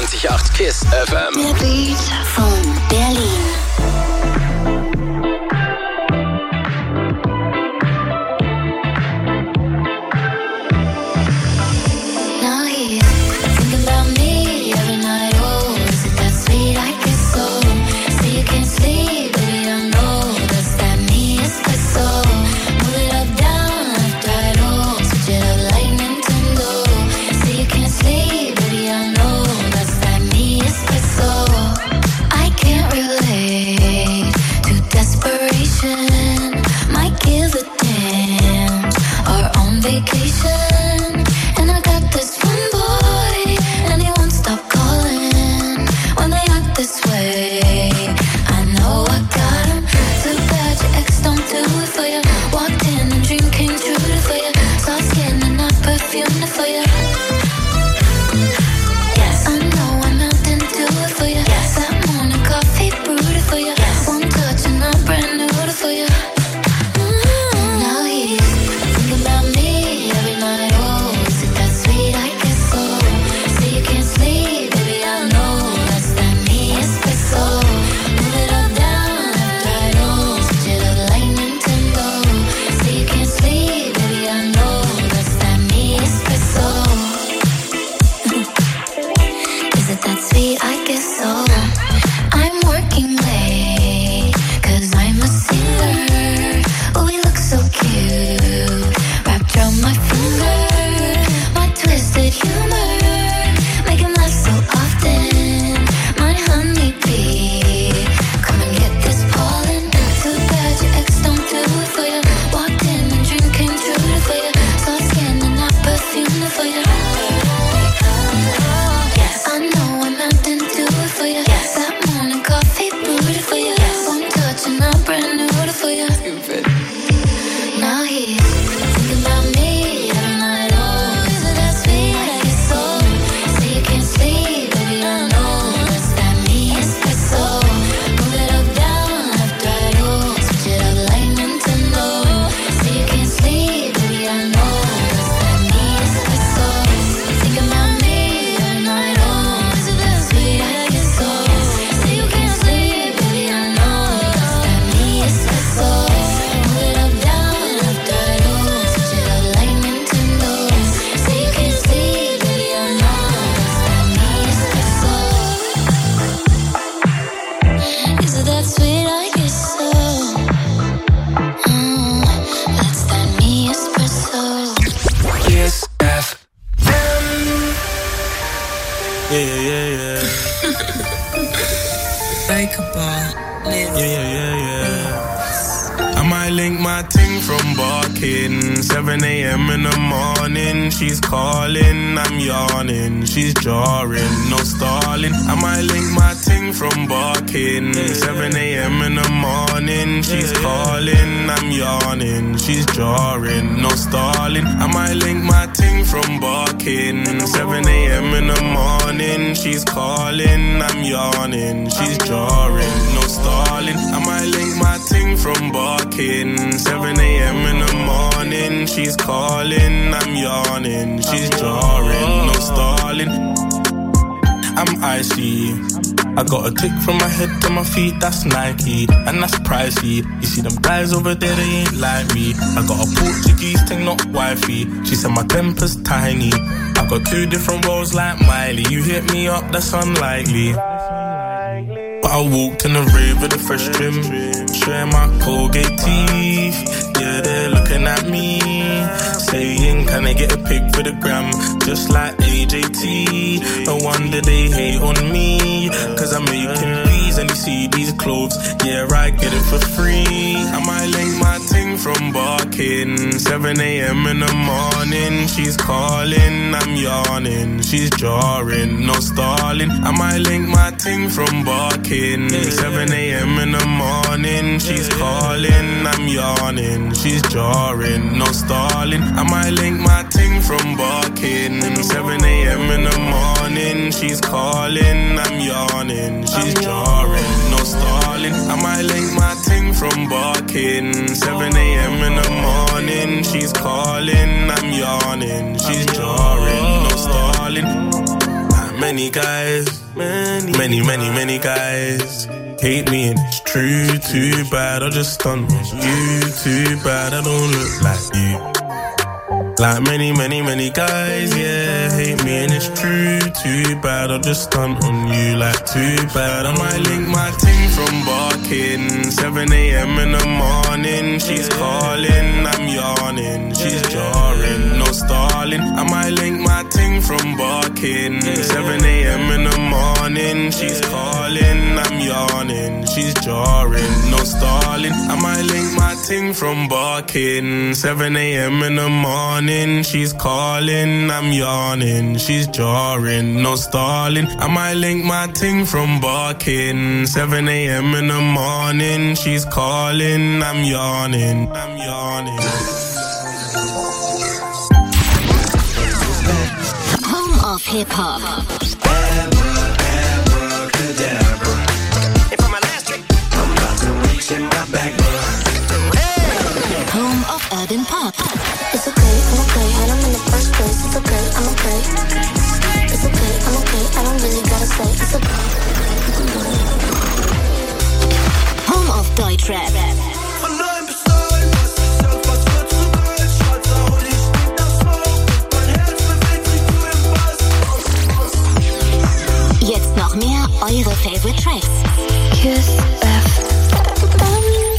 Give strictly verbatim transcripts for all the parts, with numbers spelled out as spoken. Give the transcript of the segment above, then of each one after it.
vierundzwanzig Komma acht KISS F M. Der Beat von Berlin. Got a tick from my head to my feet, that's Nike, and that's pricey. You see them guys over there, they ain't like me. I got a Portuguese thing, not wifey. She said my temper's tiny. I got two different roles like Miley. You hit me up, that's unlikely. But I walked in the rave with a fresh trim, showing my Colgate teeth. Yeah, they're looking at me, saying, can I get a pic for the gram? Just like A J T. No wonder they hate on me, cause I'm making bees and you see these clothes. Yeah, I get it for free. I might link my ting from barking. seven a.m. in the morning, she's calling, I'm yawning. She's jarring, no stalling. I might link my ting from barking. seven a.m. in the morning, she's calling, I'm yawning. She's jarring, no stalling. I might link my ting from barking. seven a.m. in the morning, she's calling, I'm yawning. She's jarring, no stalling. I might link my ting from barking. seven a.m. in the morning, she's calling, I'm yawning. She's jarring, no stalling. many guys, many, many, many, many guys hate me and it's true. Too bad I just stunt on you. Too bad I don't look like you. Like many, many, many guys, yeah, hate me and it's true. Too bad I just stunt on you. Like too bad I might link my ting from barking. seven a.m. in the morning, she's calling, I'm yawning, she's jarring, no stalling. I might link my ting from barking. seven a.m. in the morning, she's calling, I'm yawning, she's jarring, no stalling. I might link my ting from barking. seven a.m. in the morning, she's calling, I'm yawning, she's jarring, no stalling. I might link my ting from barking. seven a.m. in the morning, she's calling, I'm yawning, I'm yawning. Home of Hip Hop. Abracadabra. And for my last trick, I'm about to reach in my back. Home of Urban Pop. It's okay, I'm okay, and I'm in the first place. It's okay, I'm okay. It's okay, I'm okay, I don't really gotta say it's okay. Home of Deutschrap. Jetzt noch mehr eure Favorite Tracks. Kiss F M.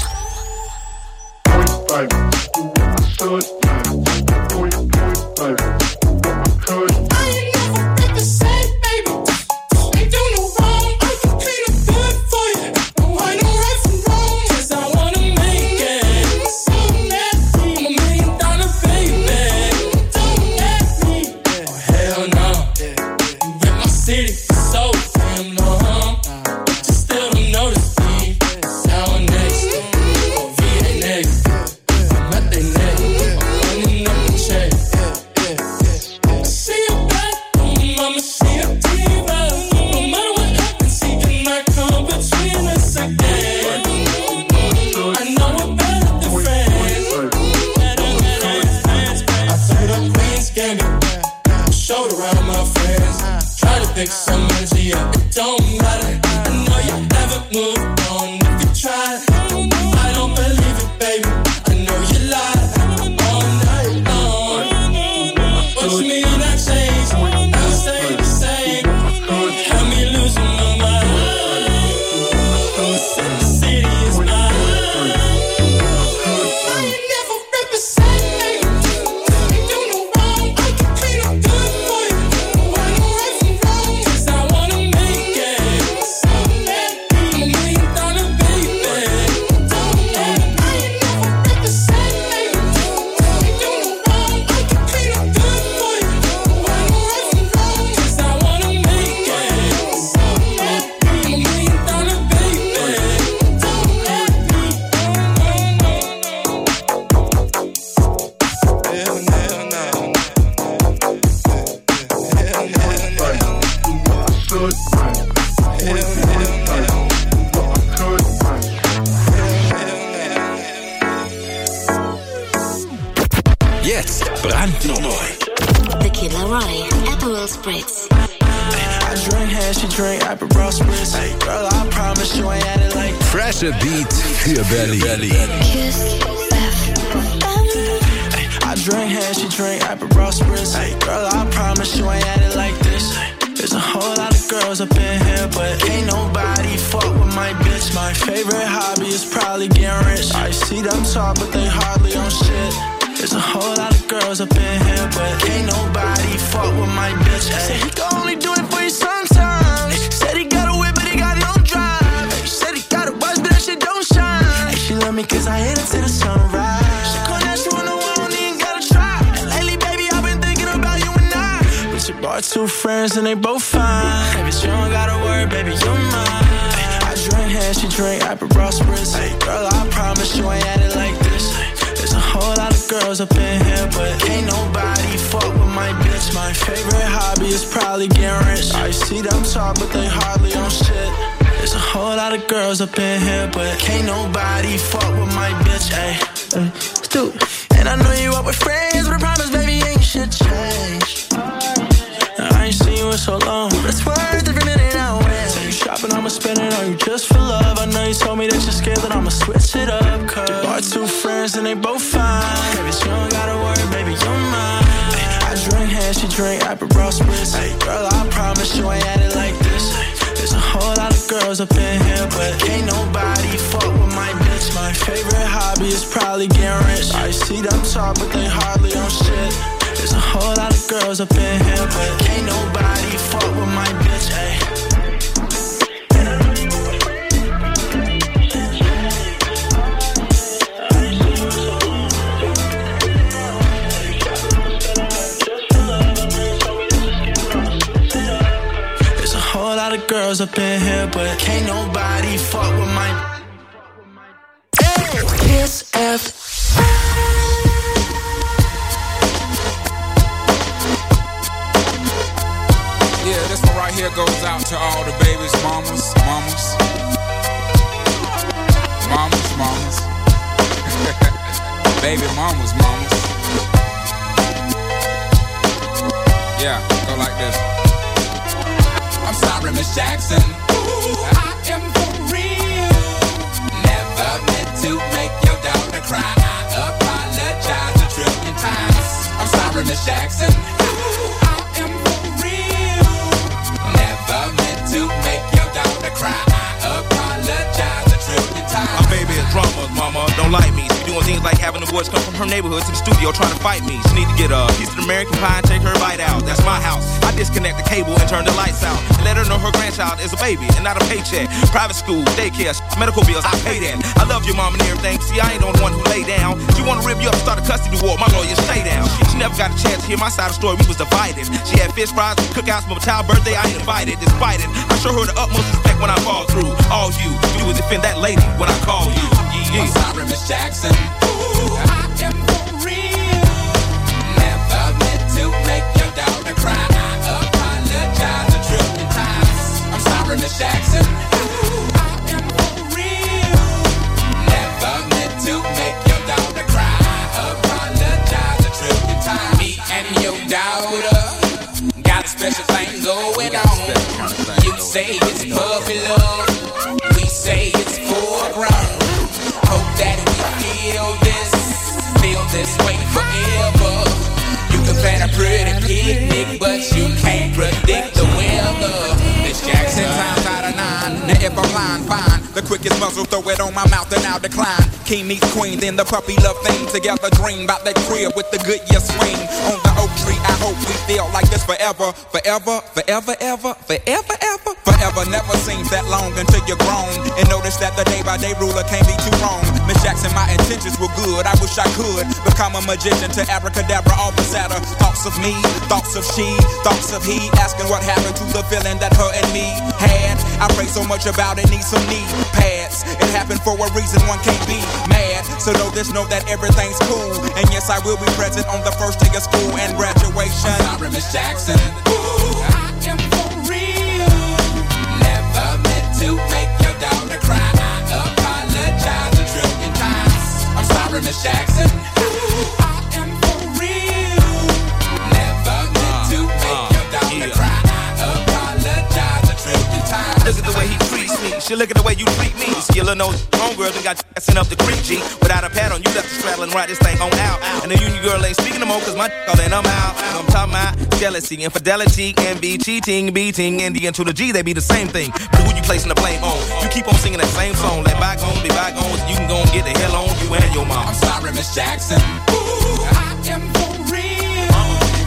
Fresher Beat für Berlin. Kiss F M. I drink hand, she drink Aperol Spritz. Girl, I promise you ain't at it like this. There's a whole lot of girls up in here, but ain't nobody fuck with my bitch. My favorite hobby is probably getting rich. I see them talk, but they hardly on shit. There's a whole lot of girls up in here, but ain't nobody fuck with my bitch. Ay. Said he can only do it for you sometimes. Said he got a whip, but he got no drive. Ay. Said he got a watch, but that shit don't shine. Ay. She love me cause I hit it to the sunrise. She call that shit when the world don't even gotta try. And lately, baby, I've been thinking about you and I. But you brought two friends and they both fine. Hey, but you don't gotta worry, baby, you're mine. Ay. I drink hand, she drink Aperol Spritz. Ay. Girl, I promise you ain't at it like this. There's a whole lot of girls up in here, but ain't nobody fuck with my bitch. My favorite hobby is probably getting rich. I see them talk, but they hardly on shit. There's a whole lot of girls up in here, but can't nobody fuck with my bitch. Ay, ay, stupid. And I know you up with friends, but I promise, baby, ain't shit changed. I ain't seen you in so long. That's why just for love. I know you told me that you're scared that I'ma switch it up. Cause you brought two friends and they both fine. Baby, you don't gotta worry, baby, you're mine. I drink hand, she drink Aperol Spritz. Girl, I promise you ain't at it like this. There's a whole lot of girls up in here, but ain't nobody fuck with my bitch. My favorite hobby is probably getting rich. I see them talk, but they hardly on shit. There's a whole lot of girls up in here, but ain't nobody fuck with my bitch, ayy. Girls up in here, but can't nobody fuck with my Kiss F. Yeah, this one right here goes out to all the babies, mamas, mamas, mamas, mamas, baby mamas, mamas. Yeah, go like this. I'm sorry, Miss Jackson. Ooh, I am for real. Never meant to make your daughter cry. I apologize a trillion times. I'm sorry, Miss Jackson. Ooh, I am for real. Never meant to make your daughter cry. I apologize a trillion times. My baby is drama, mama. Don't like me. She doing things like having the boys come from her neighborhood to the studio trying to fight me. She need to get a piece of American pie and take her bite out. That's my house. I disconnect the cable and turn the lights out. And let her know her grandchild is a baby and not a paycheck. Private school, daycare, medical bills, I pay that. I love your mom and everything. See, I ain't the only one who lay down. She wanna rip you up, start a custody war. My lawyer, stay down. She never got a chance to hear my side of the story. We was divided. She had fish fries, cookouts, for my child's birthday. I ain't invited, despite it. I show her the utmost respect when I fall through. All you, you would defend that lady when I call you. Yeah. I'm sorry, Miss Jackson. Ooh, I am for real. Never meant to make your daughter cry. I apologize a trillion times. I'm sorry, Miss Jackson. Ooh, I am for real. Never meant to make your daughter cry. I apologize a trillion times. Me and your daughter got a special thing going on. You say it's puppy love. We say it's foreground. Hope that we feel this, feel this way forever. You can plan a pretty picnic, but you can't predict the weather. Miss Jackson times out of nine. Now if I'm lying, fine. The quickest muzzle, throw it on my mouth and I'll decline. King meets queen, then the puppy love thing. Together dream about that crib with the good year swing. On the oak tree, I hope we feel like this forever. Forever, forever, ever, forever, ever. Forever never seems that long until you're grown. And notice that the day by day ruler can't be too wrong. Miss Jackson, my intentions were good. I wish I could become a magician to abracadabra, all the sadder. Thoughts of me, thoughts of she, thoughts of he. Asking what happened to the feeling that her and me had. I pray so much about it, need some knee pads. It happened for a reason, one can't be mad. So know this, know that everything's cool. And yes, I will be present on the first day of school and graduation. I'm sorry, Miss Jackson. Ooh, I am for real. Never meant to make your daughter cry. I apologize a trillion times. I'm sorry, Miss Jackson. Ooh, I am for real. Never meant to make your daughter cry. I apologize a trillion times. Look at the way he treats me. She look at the way you treat me. Skillin' those homegirls and got sent up the creek, G. Without a pad on, you left the straddle and ride this thing on out. And the union girl ain't speaking no more, cause my all in, I'm out. I'm talking about jealousy, infidelity, envy, cheating, beating, and the N to the G, they be the same thing. But who you placing the blame on? You keep on singing that same song. Let bygones be bygones, you can go and get the hell on you and your mom. I'm sorry, Miss Jackson. Ooh, I am for real.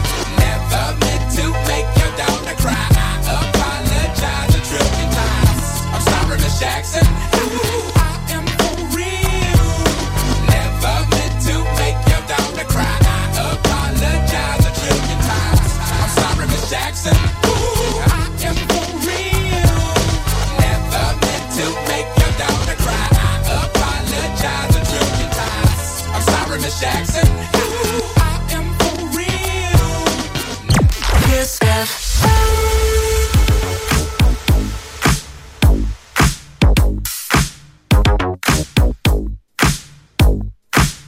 Never meant to make your daughter cry. I apologize a trillion times. I'm sorry, Miss Jackson. Ooh, I am for real. Never meant to make your daughter cry. I apologize a trillion times. I'm sorry, Miss Jackson. Ooh, I am for real. Never meant to make your daughter cry. I apologize a trillion times. I'm sorry, Miss Jackson. Ooh, I am for real. Kiss F.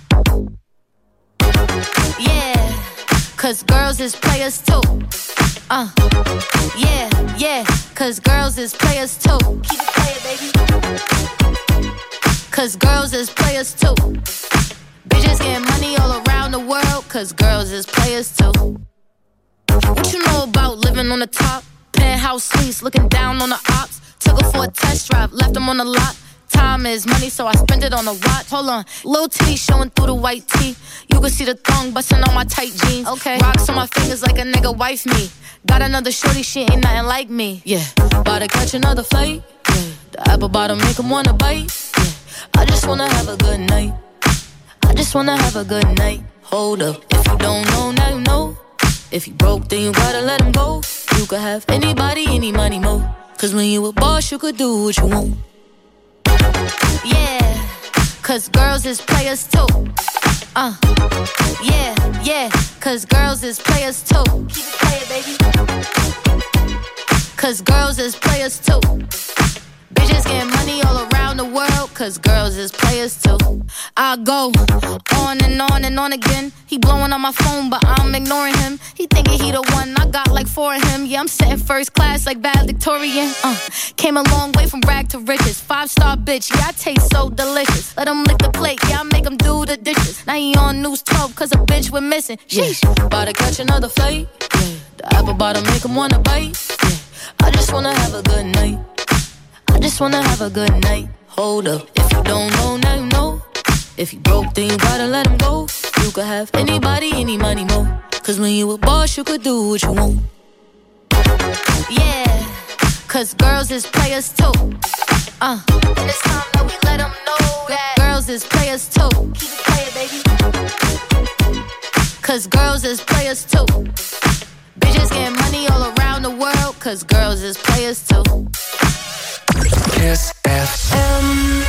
Yeah, cause girls is players too. Uh, yeah, yeah, cause girls is players too. Keep it playing, baby. Cause girls is players too. Bitches getting money all around the world, cause girls is players too. What you know about living on the top? Penthouse suites, looking down on the ops. Took her for a test drive, left them on the lot. Time is money, so I spend it on a watch. Hold on, little titty showing through the white tee. You can see the thong busting on my tight jeans. Okay, rocks on my fingers like a nigga wife me. Got another shorty, she ain't nothing like me. Yeah, about to catch another flight. Yeah, the apple bottom make him wanna bite. Yeah, I just wanna have a good night. I just wanna have a good night. Hold up, if you don't know, now you know. If you broke, then you gotta let him go. You could have anybody, any money, mo. Cause when you a boss, you could do what you want. Yeah, cause girls is players too. Uh, yeah, yeah, cause girls is players too. Keep it playing, baby. Cause girls is players too. Bitches getting money all around the world, cause girls is players too. I go on and on and on again. He blowing on my phone, but I'm ignoring him. He thinking he the one, I got like four of him. Yeah, I'm sitting first class like valedictorian. Uh, came a long way from rag to riches. Five star bitch, yeah, I taste so delicious. Let him lick the plate, yeah, I make him do the dishes. Now he on news twelve, cause a bitch we're missing. Sheesh, about to catch another flight. Yeah, the apple bottom make him wanna bite. Yeah, I just wanna have a good night. I just wanna have a good night. Hold up, if you don't know, now you know. If you broke, then you gotta let him go. You could have anybody, any money, mo. Cause when you a boss, you could do what you want. Yeah, cause girls is players too. Uh, and it's time that we let them know that girls is players too. Keep it playing, baby. Cause girls is players too. Bitches getting money all around the world, cause girls is players too. Kiss F M.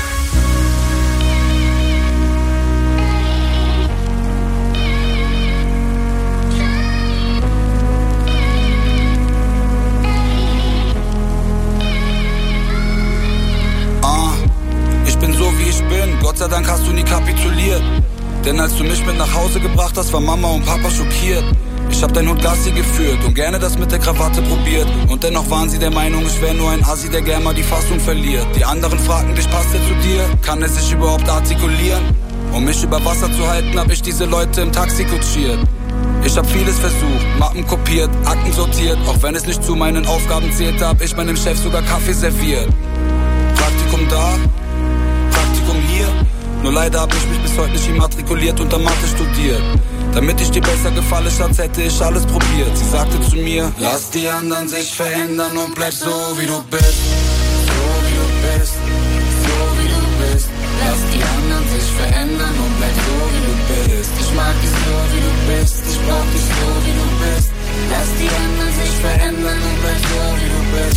Ah, ich bin so wie ich bin, Gott sei Dank hast du nie kapituliert. Denn als du mich mit nach Hause gebracht hast, war Mama und Papa schockiert. Ich hab dein Hund Gassi geführt und gerne das mit der Krawatte probiert. Und dennoch waren sie der Meinung, ich wär nur ein Assi, der gern mal die Fassung verliert. Die anderen fragten dich, passt er zu dir? Kann er sich überhaupt artikulieren? Um mich über Wasser zu halten, hab ich diese Leute im Taxi kutschiert. Ich hab vieles versucht, Mappen kopiert, Akten sortiert. Auch wenn es nicht zu meinen Aufgaben zählte, hab ich meinem Chef sogar Kaffee serviert. Praktikum da, Praktikum hier. Nur leider hab ich mich bis heute nicht immatrikuliert und dann Mathe studiert. Damit ich dir besser gefalle, Schatz, hätte ich alles probiert. Sie sagte zu mir, lass die anderen sich verändern und bleib so wie du bist. So wie du bist, so wie du bist. Lass die anderen sich verändern und bleib so wie du bist. Ich mag dich so wie du bist, ich brauch dich so wie du bist. Lass die anderen sich verändern und bleib so wie du bist.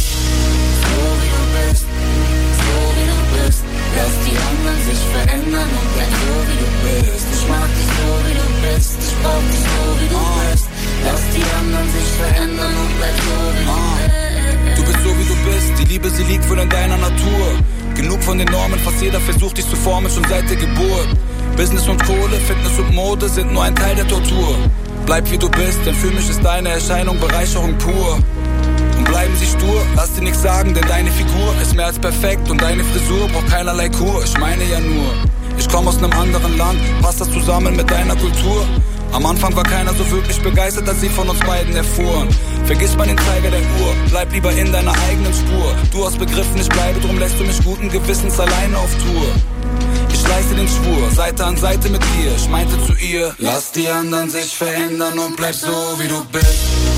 So wie du bist, so wie du bist. Lass die anderen sich verändern und bleib so wie du bist. Ich mag dich so wie du bist, ich brauch dich so wie du bist. Lass die anderen sich verändern und bleib so wie du bist. Du bist so wie du bist, die Liebe, sie liegt wohl in deiner Natur. Genug von den Normen, fast jeder versucht dich zu formen, schon seit der Geburt. Business und Kohle, Fitness und Mode sind nur ein Teil der Tortur. Bleib wie du bist, denn für mich ist deine Erscheinung Bereicherung pur. Und bleiben sie stur, lass dir nichts sagen, denn deine Figur ist mehr als perfekt und deine Frisur braucht keinerlei Kur. Ich meine ja nur, ich komm aus nem anderen Land, passt das zusammen mit deiner Kultur? Am Anfang war keiner so wirklich begeistert, als sie von uns beiden erfuhren. Vergiss mal den Zeiger der Uhr, bleib lieber in deiner eigenen Spur. Du hast begriffen, ich bleibe, drum lässt du mich guten Gewissens alleine auf Tour. Ich leiste den Schwur, Seite an Seite mit dir. Ich meinte zu ihr, lass die anderen sich verändern und bleib so wie du bist.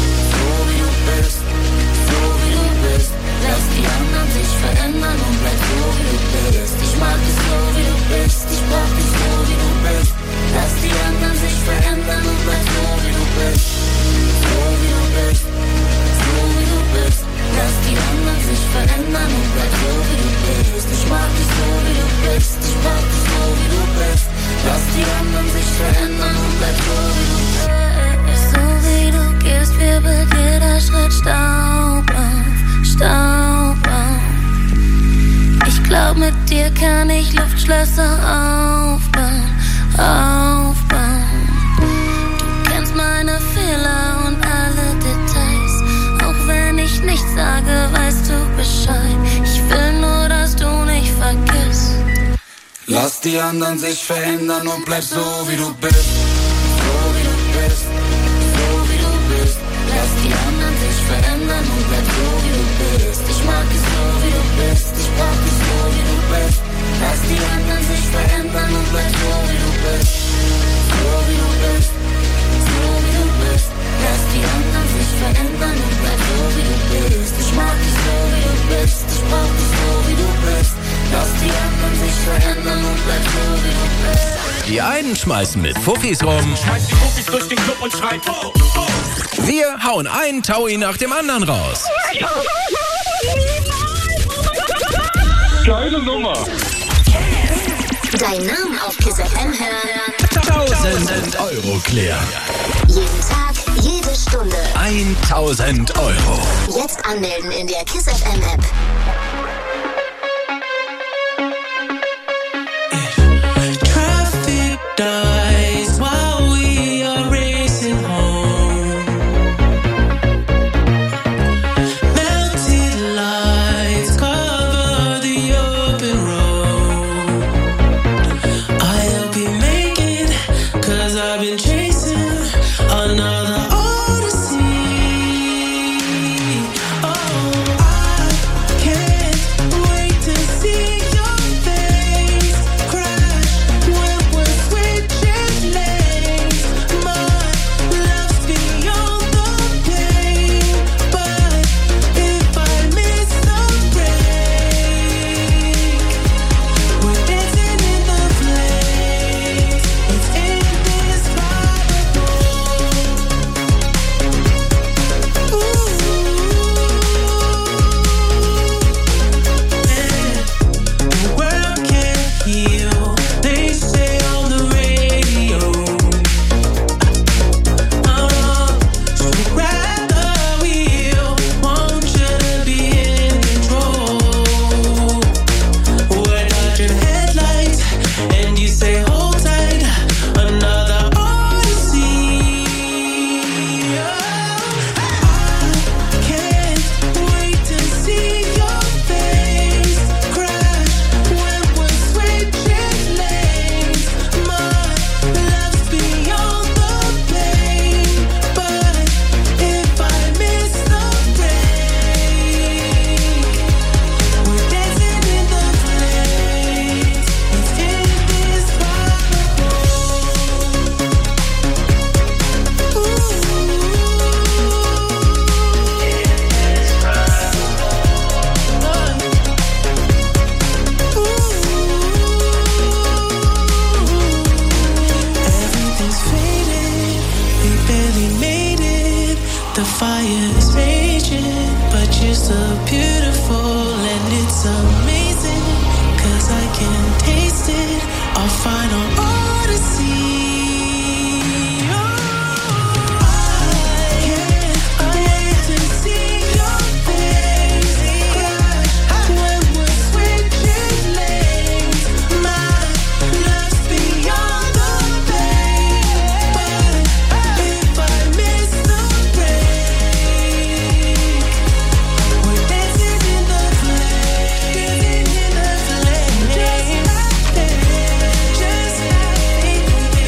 So wie du bist, so wie du bist. Lass die anderen sich verändern und bleib so wie du bist. Ich mag dich so wie du bist, ich brauch dich so wie du bist. Lass die anderen sich verändern und bleib so wie du bist. So wie du bist, so wie du bist. Lass die anderen sich verändern und bleib so wie du bist. Ich mag dich so wie du bist, ich brauch dich so wie du bist. Lass die anderen sich verändern und bleib so wie du bist. So wie du gehst, wirbelt jeder Schritt Staub auf, Staub auf. Ich glaub, mit dir kann ich Luftschlösser aufbauen, aufbauen. Du kennst meine Fehler und alle Details, die anderen sich verändern und bleib so wie du bist. So wie du bist, so wie du bist. Lass die anderen sich verändern und bleib so wie du bist. Ich mag dich so wie du bist, ich brauch dich so wie du bist. Lass die anderen sich verändern und bleib so wie du bist. So wie du bist, so wie du bist. Lass die anderen sich verändern und bleib so wie du bist. Ich mag dich so wie du bist, ich brauch dich so wie du bist. Lass die anderen sich verändern und bleib so wie du bist. Die einen schmeißen mit Fuffis rum. Schmeiß die Fuffis durch den Club und schreit oh, oh. Wir hauen einen Taui nach dem anderen raus. Geile Nummer. Dein Name auf Kiss F M hören. tausend Euro klären. Jeden Tag, jede Stunde. tausend Euro. Jetzt anmelden in der Kiss F M App. Traffic dies while we are racing home. Melted lights cover the open road. I hope you make it, 'cause I've been chasing another odyssey. Oh, I can't wait to see your face crash when we're switching lanes. My love's beyond the pain, but if I miss the break, we're dancing in the flames. It's indescribable. Ooh, yeah. The world can't heal, they say on the radio. Uh, so grab the wheel, want you to be in control. We're dodging headlights, and you say hold tight, another odyssey. Oh, I can't wait to see your face crash when we're switching lanes. My love's beyond the pain, but if I miss the break, we're dancing in the flames. It's indescribable. Everything's faded, we barely made it. The fire is raging, but you're so beautiful and it's amazing, 'cause I can taste it, our final odyssey. Oh, I can't wait to see your face crash when we're switching lanes. My love's beyond the pain, but if I miss the break, we're dancing in the flames, in the flames. Just like this, just like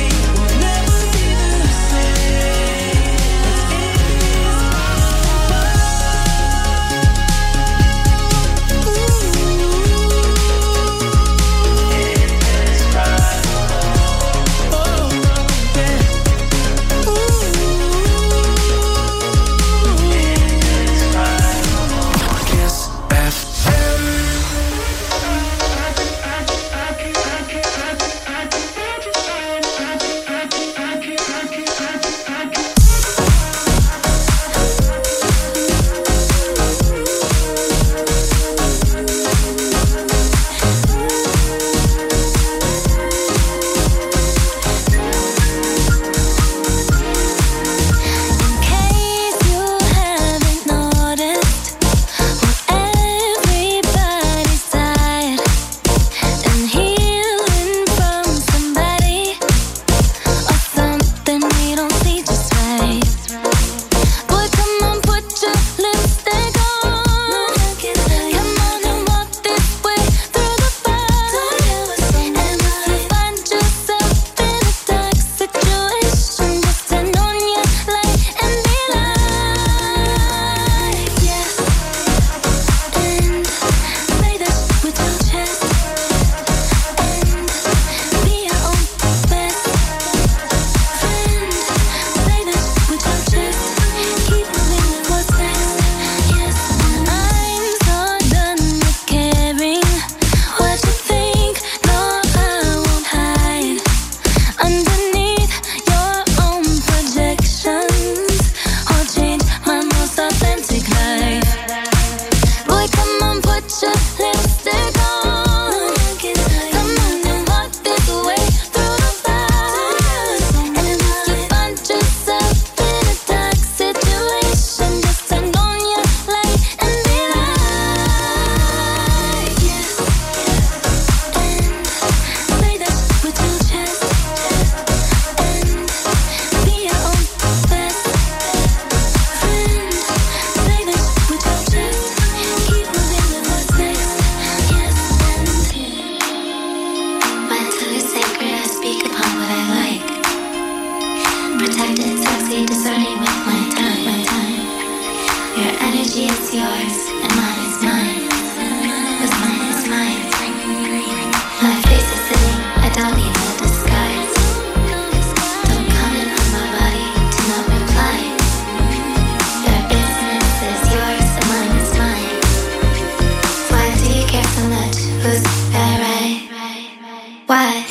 She is yours and mine is mine. What's mine is mine. My face is sitting, I don't need no disguise. Don't comment on my body, do not reply. Your business is yours and mine is mine. Why do you care so much? Who's that right? Why?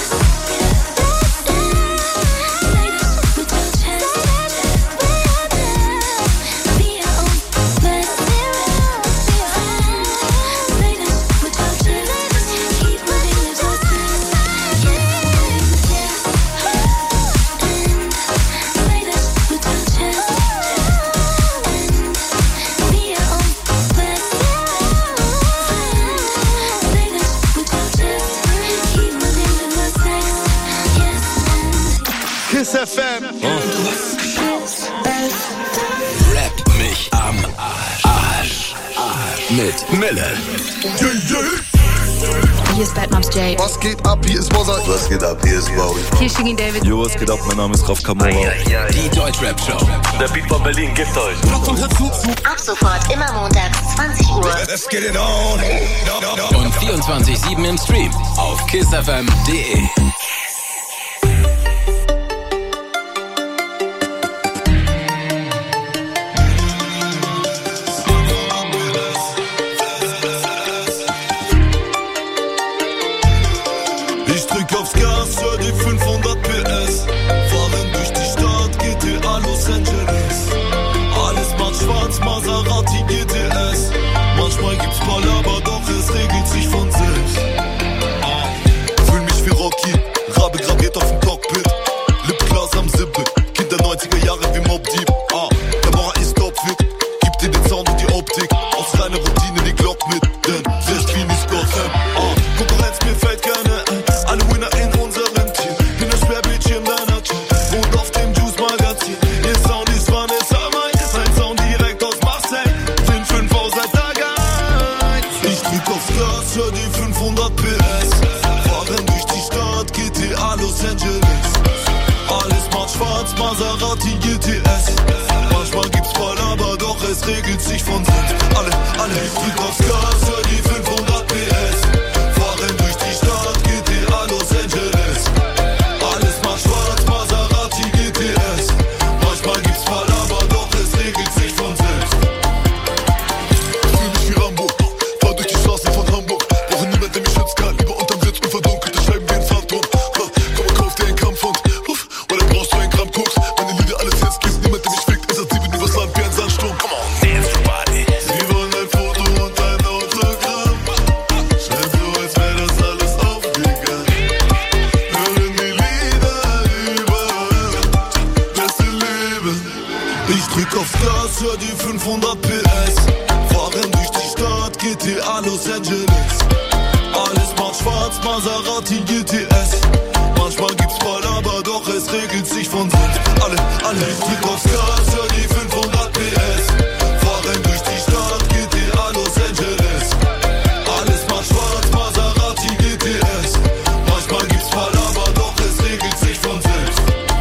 Kiss F M. Rap mich am Arsch. Arsch. Arsch. Mit Mille. Hier ist Bad Moms J. Was geht ab? Hier ist Mozart. Was geht ab? Hier ist Bowie. Hier ist Shirin David. Jo, was geht ab? Mein Name ist Raf Kamora. Die Deutschrap-Show. Der Beat von Berlin gibt euch. Ab sofort immer montags zwanzig Uhr. Let's get it on. Und vierundzwanzig sieben im Stream auf kiss f m punkt d e. Ich drück aufs Gas, hör die fünfhundert P S. Fahren durch die Stadt, G T A Los Angeles. Alles macht schwarz, Maserati G T S. Manchmal gibt's Palaver, doch es regelt sich von selbst. Fühl mich wie Rocky, Rabe graviert auf dem Cockpit. Lipglas am Sippe, Kind der neunziger Jahre wie Mob Deep. Ah, der Mauer ist topfit, gib dir den Sound und die Optik. Aus reiner Routine die Glock mit, denn sehr Queen ist Gotham. Ah, Konkurrenz mir fällt gerne ein. Alle Winner in unserem Team. Bin das Sperrbildschirm deiner Team. Und auf dem Juice-Magazin. Ihr Sound ist Vanessa Mai. Mein Sound direkt aus Marseille. Sind fünf aus seit Tag eins. Ich drück aufs Gas, hör die fünfhundert P S. Fahren durch die Stadt, G T A Los Angeles. Alles macht schwarz, Maserati G T S. Manchmal gibt's Palaver, doch es regelt sich von selbst. Alle, alle, ich drück aufs Gas, hör die fünfhundert P S. Fahren durch die Stadt, G T A Los Angeles. Alles macht schwarz, Maserati G T S. Manchmal gibt's Palaver, doch es regelt sich von selbst. Fühl mich wie Rambo, fahr durch die Straßen von Hamburg. Brauche niemand, der mich schützen kann. Lieber unterm Sitz und verdunkelte Scheiben wie ein Phantom. Ha, komm und kauf dir einen Kampfhund. Uff, oder brauchst du einen Gramm Koks? Meine Lieder alles jetzt gibt niemand, der mich fickt. Es hat sieben übers Land wie ein Sandsturm. Come on, dance everybody. Sie wollen ein Foto und ein Autogramm. Scheint so, als wäre das alles aufgegangen. Hören die Lieder überall. Beste Leben. Ich drück aufs Gas, hör die fünfhundert P S. Fahren durch die Stadt, G T A Los Angeles. Alles macht schwarz, Maserati G T S. Manchmal gibt's Palaver, doch es regelt sich von selbst. Alle, alle, ich drück aufs Gas, hör die fünfhundert P S. Fahren durch die Stadt, G T A Los Angeles. Alles macht schwarz, Maserati G T S. Manchmal gibt's Palaver, doch es regelt sich von selbst.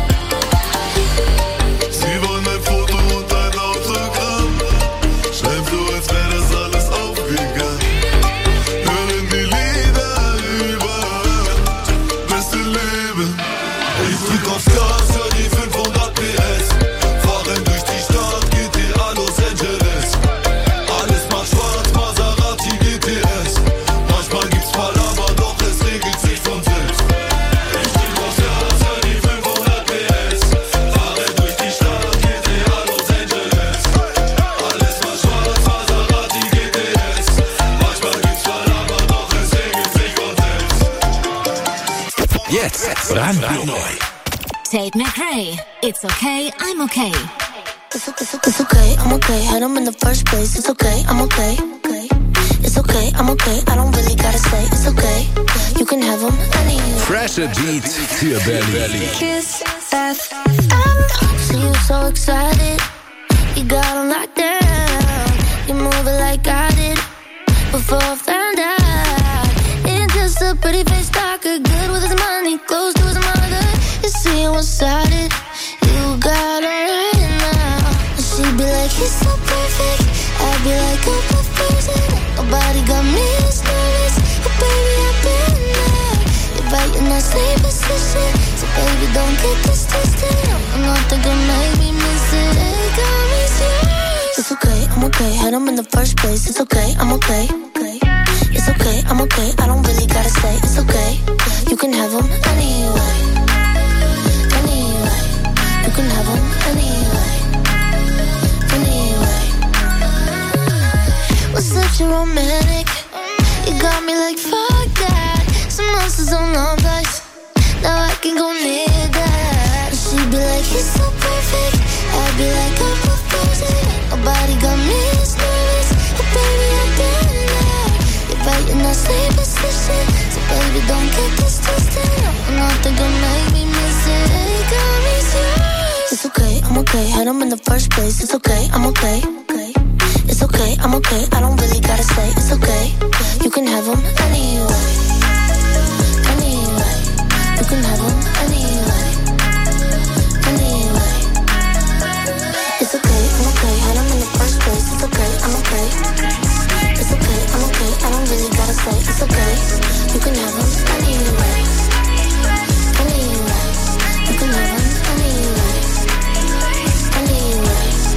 Sie wollen ein Foto und ein Autogramm. Scheint so, als wäre das alles aufgegangen. Hören die Lieder überall. Beste Leben. Ich drück aufs Gas, hör die fünfhundert P S. Fahren durch die Stadt, G T A Los Angeles. Alles macht schwarz, Maserati G T S. Manchmal gibt's Palaver, doch es regelt sich von selbst. Ich drück aufs Gas, hör die fünfhundert P S. Fahren durch die Stadt, G T A Los Angeles. Alles macht schwarz, Maserati G T S. Manchmal gibt's Palaver, doch es regelt sich von selbst. Jetzt brandneu. Tate McRae. It's okay, I'm okay. It's okay, it's okay, it's okay, I'm okay. Had them in the first place. It's okay, I'm okay. Okay. It's okay, I'm okay. I don't really gotta say. It's okay. You can have them, any you. Fresher Beats für Berlin. Kiss F M. See you so excited. You got them locked down. You move it like I did before I found out. It's just a pretty face talker, good with his money, close to his mother. You see one-sided. You got her right now. She be like, he's so so perfect. I'd be like a person. Nobody got me as nervous. But baby, I've been there. You're right in the same position. So baby, don't get this twisted. I'm not thinking maybe miss it. It got me serious. It's okay, I'm okay. Had them in the first place. It's okay, I'm okay. It's okay, I'm okay. I don't really gotta say it's okay. You can have them anyway. Anyway. You can have them anyway. Anyway. Was such a romantic. You got me like fuck that. Some monsters on love life. Now I can go near that. She'd be like, he's so perfect. I'd be like, I'm proposing. Nobody got me as nervous. But baby, I've been there. You're right in the same position. So baby, don't get this twisted. I'm not thinking maybe miss it. It got me serious. It's okay, I'm okay. Had them in the first place. It's okay, I'm okay. It's okay, I'm okay. I don't really gotta say it's okay. You can have them anyway. Anyway. You can have them anyway. Anyway. It's okay, I'm okay. Had them in the first place. It's okay, I'm okay. It's okay, I'm okay. I don't really gotta say it's okay. You can have them anyway. Anyway. You can have them anyway. Anyway.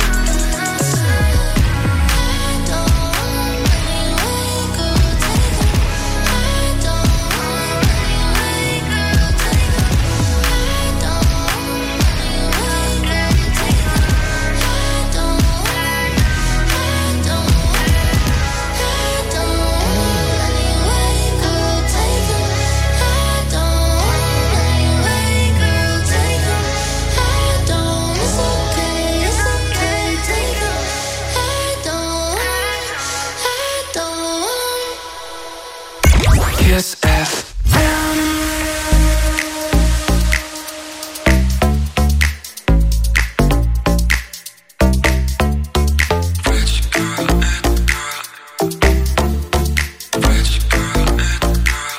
Kiss F M. Rich girl, it girl. Rich girl, it girl.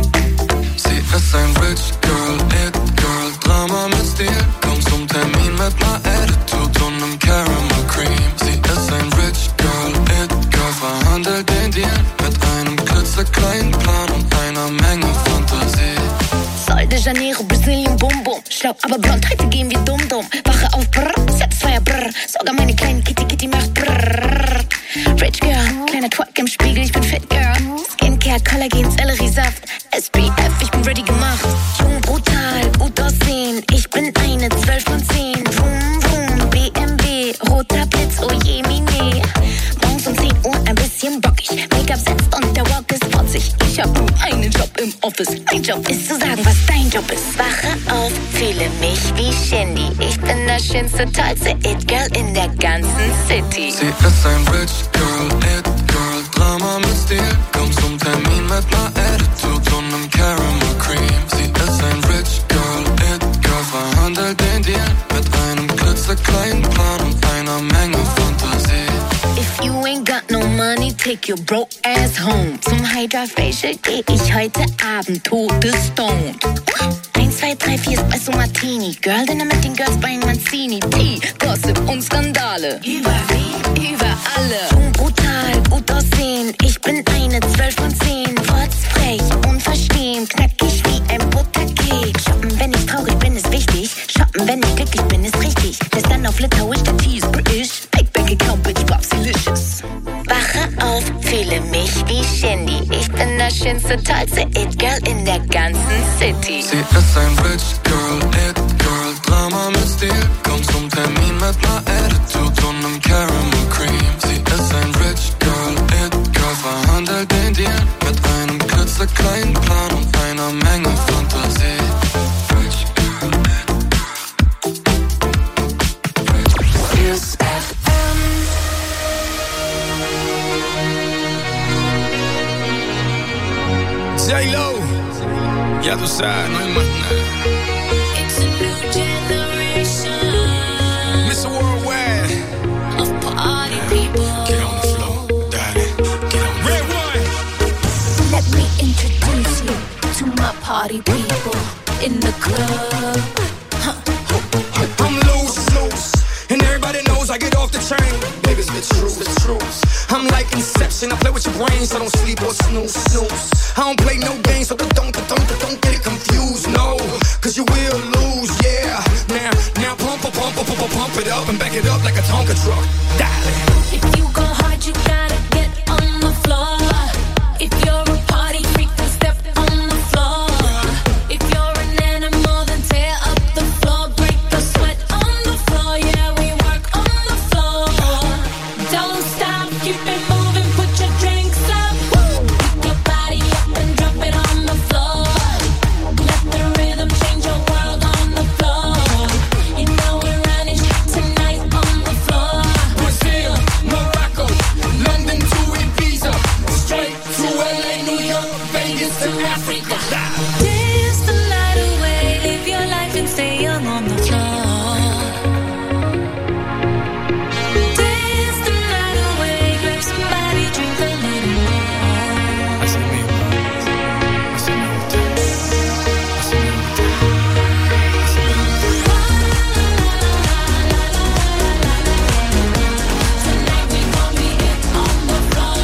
Sie ist ein Rich Girl, it Girl. Drama mit Stil. Komm zum Termin mit ner Attitude und nem Caramel Cream. Sie ist ein Rich Girl, it Girl. Verhandelt den Deal mit einem klitzekleinen Plan und einer Menge Fantasie. Sol de Janeiro, Brasilien, Bum Bum. Schlau, aber blond, heute gehen wir dumm dumm. Wache auf, brr, Satisfyer, brr. Sogar meine kleine Kitty Kitty macht brr. Rich Girl, kleiner Twerk im Spiegel, ich bin Fit Girl. Skincare, Kollagen, Selleriesaft. S P F, ich bin ready gemacht. Jung, brutal, gut aussehen. Ich bin eine zwölf von zehn. Vroom, vroom, B M W, roter Blitz, oh je, mine. Morgens um zehn Uhr ein bisschen bockig. Make-up setzt und der Walk ist fotzig. Ich hab nur einen Job im Office. Mein Job ist zu sagen, was dein Job ist. Wache auf, fühle mich wie Shindy. Ich bin das schönste, tollste It-Girl in der ganzen City. Sie ist ein Rich Girl, It Girl. Drama mit Stil. Komm zum Termin mit ner Attitude und nem Caramel Cream. Sie ist ein Rich Girl, It Girl. Verhandelt den Deal mit einem klitzekleinen Plan und einer Menge Fantasie. If you ain't got no money, take your broke ass home. Zum Hydra Facial geh ich heute Abend todestoned. eins, zwei, drei, vier Espresso Martini. Girl Dinner mit den Girls bei Mancini. Tea, Gossip und Skandale. Über wen? Über alle. Jung, brutal, gut aussehen. Ich bin eine zwölf von zehn. Rotzfrech, unverstehen. Knackig wie ein Buttercake. Shoppen, wenn ich traurig bin, ist wichtig. Shoppen, wenn ich glücklich bin, ist richtig. Lässt dann auf Litauisch, der Tee ist British. Big Bank Account, Bitch, Bob's delicious. Wache auf, fühle mich wie Shindy. Ich bin das schönste, tollste It-Girl in der ganzen City. Sie ist ein Rich Girl, It Girl. Drama mit Stil. Komm zum Termin mit ner Attitude und nem Caramel Cream. Sie ist ein Rich Girl, It Girl. Verhandelt den Deal mit einem klitzekleinen Plan und einer Menge Fantasie. Rich Girl, It Girl. Kiss F M. J-Lo, ya tú sabes, no hay más nada. It's a new generation. Mister Worldwide. Of party people. Get on the floor, darling. Get on the Red one. Let me introduce you to my party people in the club. I'm loose, loose, and everybody knows I get off the train. Baby, it's the truth, the truth. I'm like Inception, I play with your brains, I don't sleep or snooze, snooze. I don't play no games, so don't, don't, don't, don't get it confused, no. Cause you will lose, yeah. Now, now pump, pump, pump, pump, pump, pump it up and back it up like a Tonka truck. Darling. If you go hard, you gotta get on the floor. If you're a party freak, then step on the floor. If you're an animal, then tear up the floor. Break the sweat on the floor, yeah, we work on the floor. Don't stop, keep it moving, put your drinks up. Pick your body up and drop it on the floor. Let the rhythm change your world on the floor. You know we're running tonight on the floor. Brazil, Morocco, London to Ibiza, straight to L A, New York, Vegas to Africa. Dance the night away, live your life and stay young on the floor. Dance the night away, grab somebody, drink a little more. Tonight we gon' be it on the floor.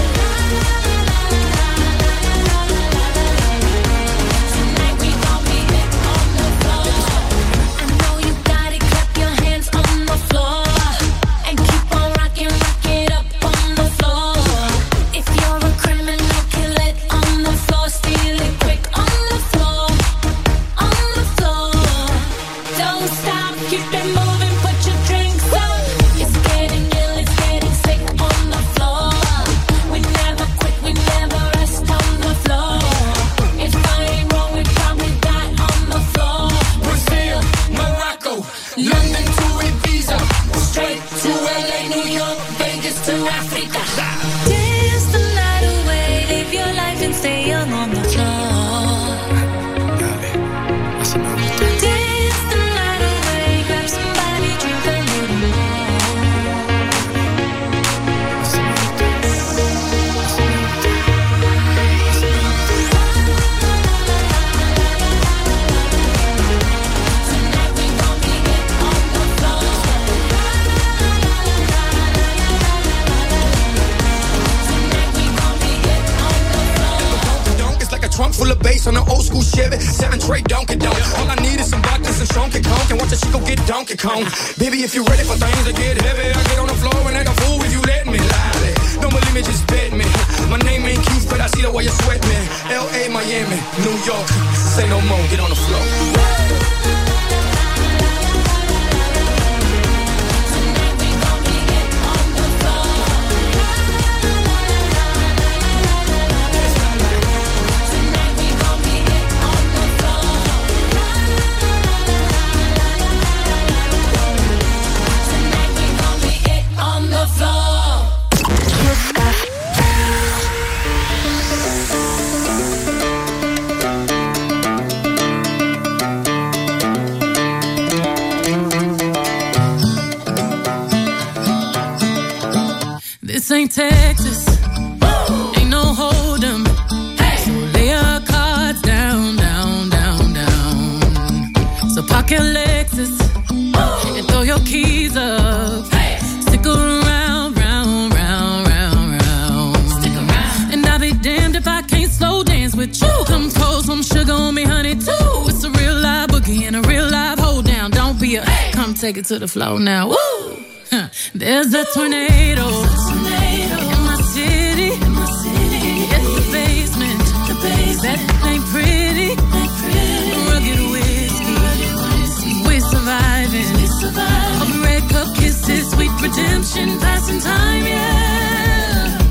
Tonight we gon' be it on the floor. I know you got it, clap your hands on the floor. And keep on rocking, rock it up on the floor. If you're a criminal, kill it on the floor. Steal it quick on the floor. On the floor. Don't stop, keep it moving, put your drinks up. It's getting ill, it's getting sick on the floor. We never quit, we never rest on the floor. If I ain't wrong, we probably die on the floor. Brazil, Morocco, London to Ibiza, straight to L A, New York, Vegas to Africa. Dance the night away, live your life and stay young on the floor. Dance the night away, grab somebody, drink a little more. Tonight we gon' be it on the floor. Tonight we gon' be it on the floor. Donk, it's like a trunk full of bass on an old school Chevy. Seven tray Donkey Donk. All I need is some vodka, some Donkey Kong. And watch a chico get Donkey Kong. Baby, if you're ready for things to get heavy, I get on the floor and act a fool if you let me. Lie. Don't believe me, just bet me. My name ain't Keith, but I see the way you sweat me. L A, Miami, New York. Say no more, get on the floor. Tonight we gon' be it on the floor. Tonight we gon' be it on the floor. Tonight we gon' be it on the floor. This ain't Texas, ain't no hold'em. So lay your cards down, down, down, down. So park your Lexus and throw your keys up. Stick around, round, round, round, round. Stick around. And I'll be damned if I can't slow dance with you. Come pour some sugar on me, honey, too. It's a real live boogie and a real live hold down. Don't be a, come take it to the floor now. Woo! Huh. There's a tornado. In my city, in my city, it's the basement. The basement. That ain't pretty. Ain't pretty. Rugged whiskey. Rugged whiskey. We're surviving. We surviving. Of red cup kisses, sweet redemption, passing time, yeah.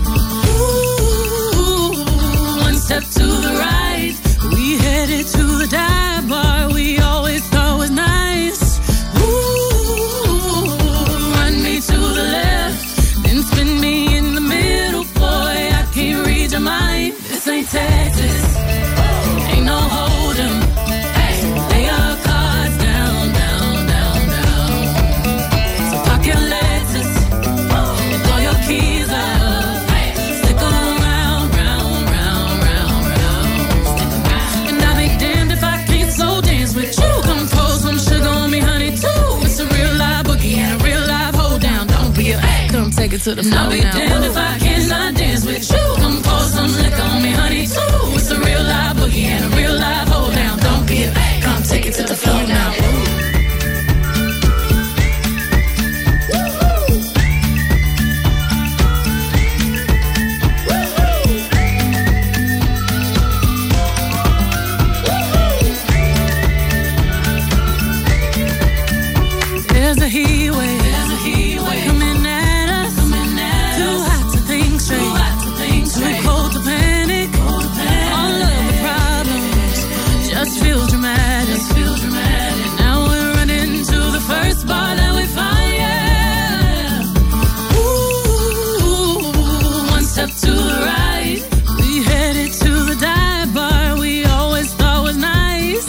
Ooh, one step to the right, we headed to the dive bar we always thought was nice. Ooh, run me to the left, then spin me in the middle, boy, I can't read your mind. This ain't Texas, ain't no hold'em. Hey, lay your cards down, down, down, down. So park your Lexus and take it to the floor now. I'll be damned if I cannot dance with you. Come pour some liquor on me, honey, too. It's a real live boogie and a real live hold down. Don't be a come take it to the floor now. There's a heat wave, there's a heat wave coming at us, coming at too us. Hot to think straight, too hot to think straight, too cold to panic, cold to panic. All of the problems just feel dramatic, just feel dramatic. Now we're running to the first bar that we find, yeah. Ooh, one step to the right, we headed to the dive bar we always thought was nice.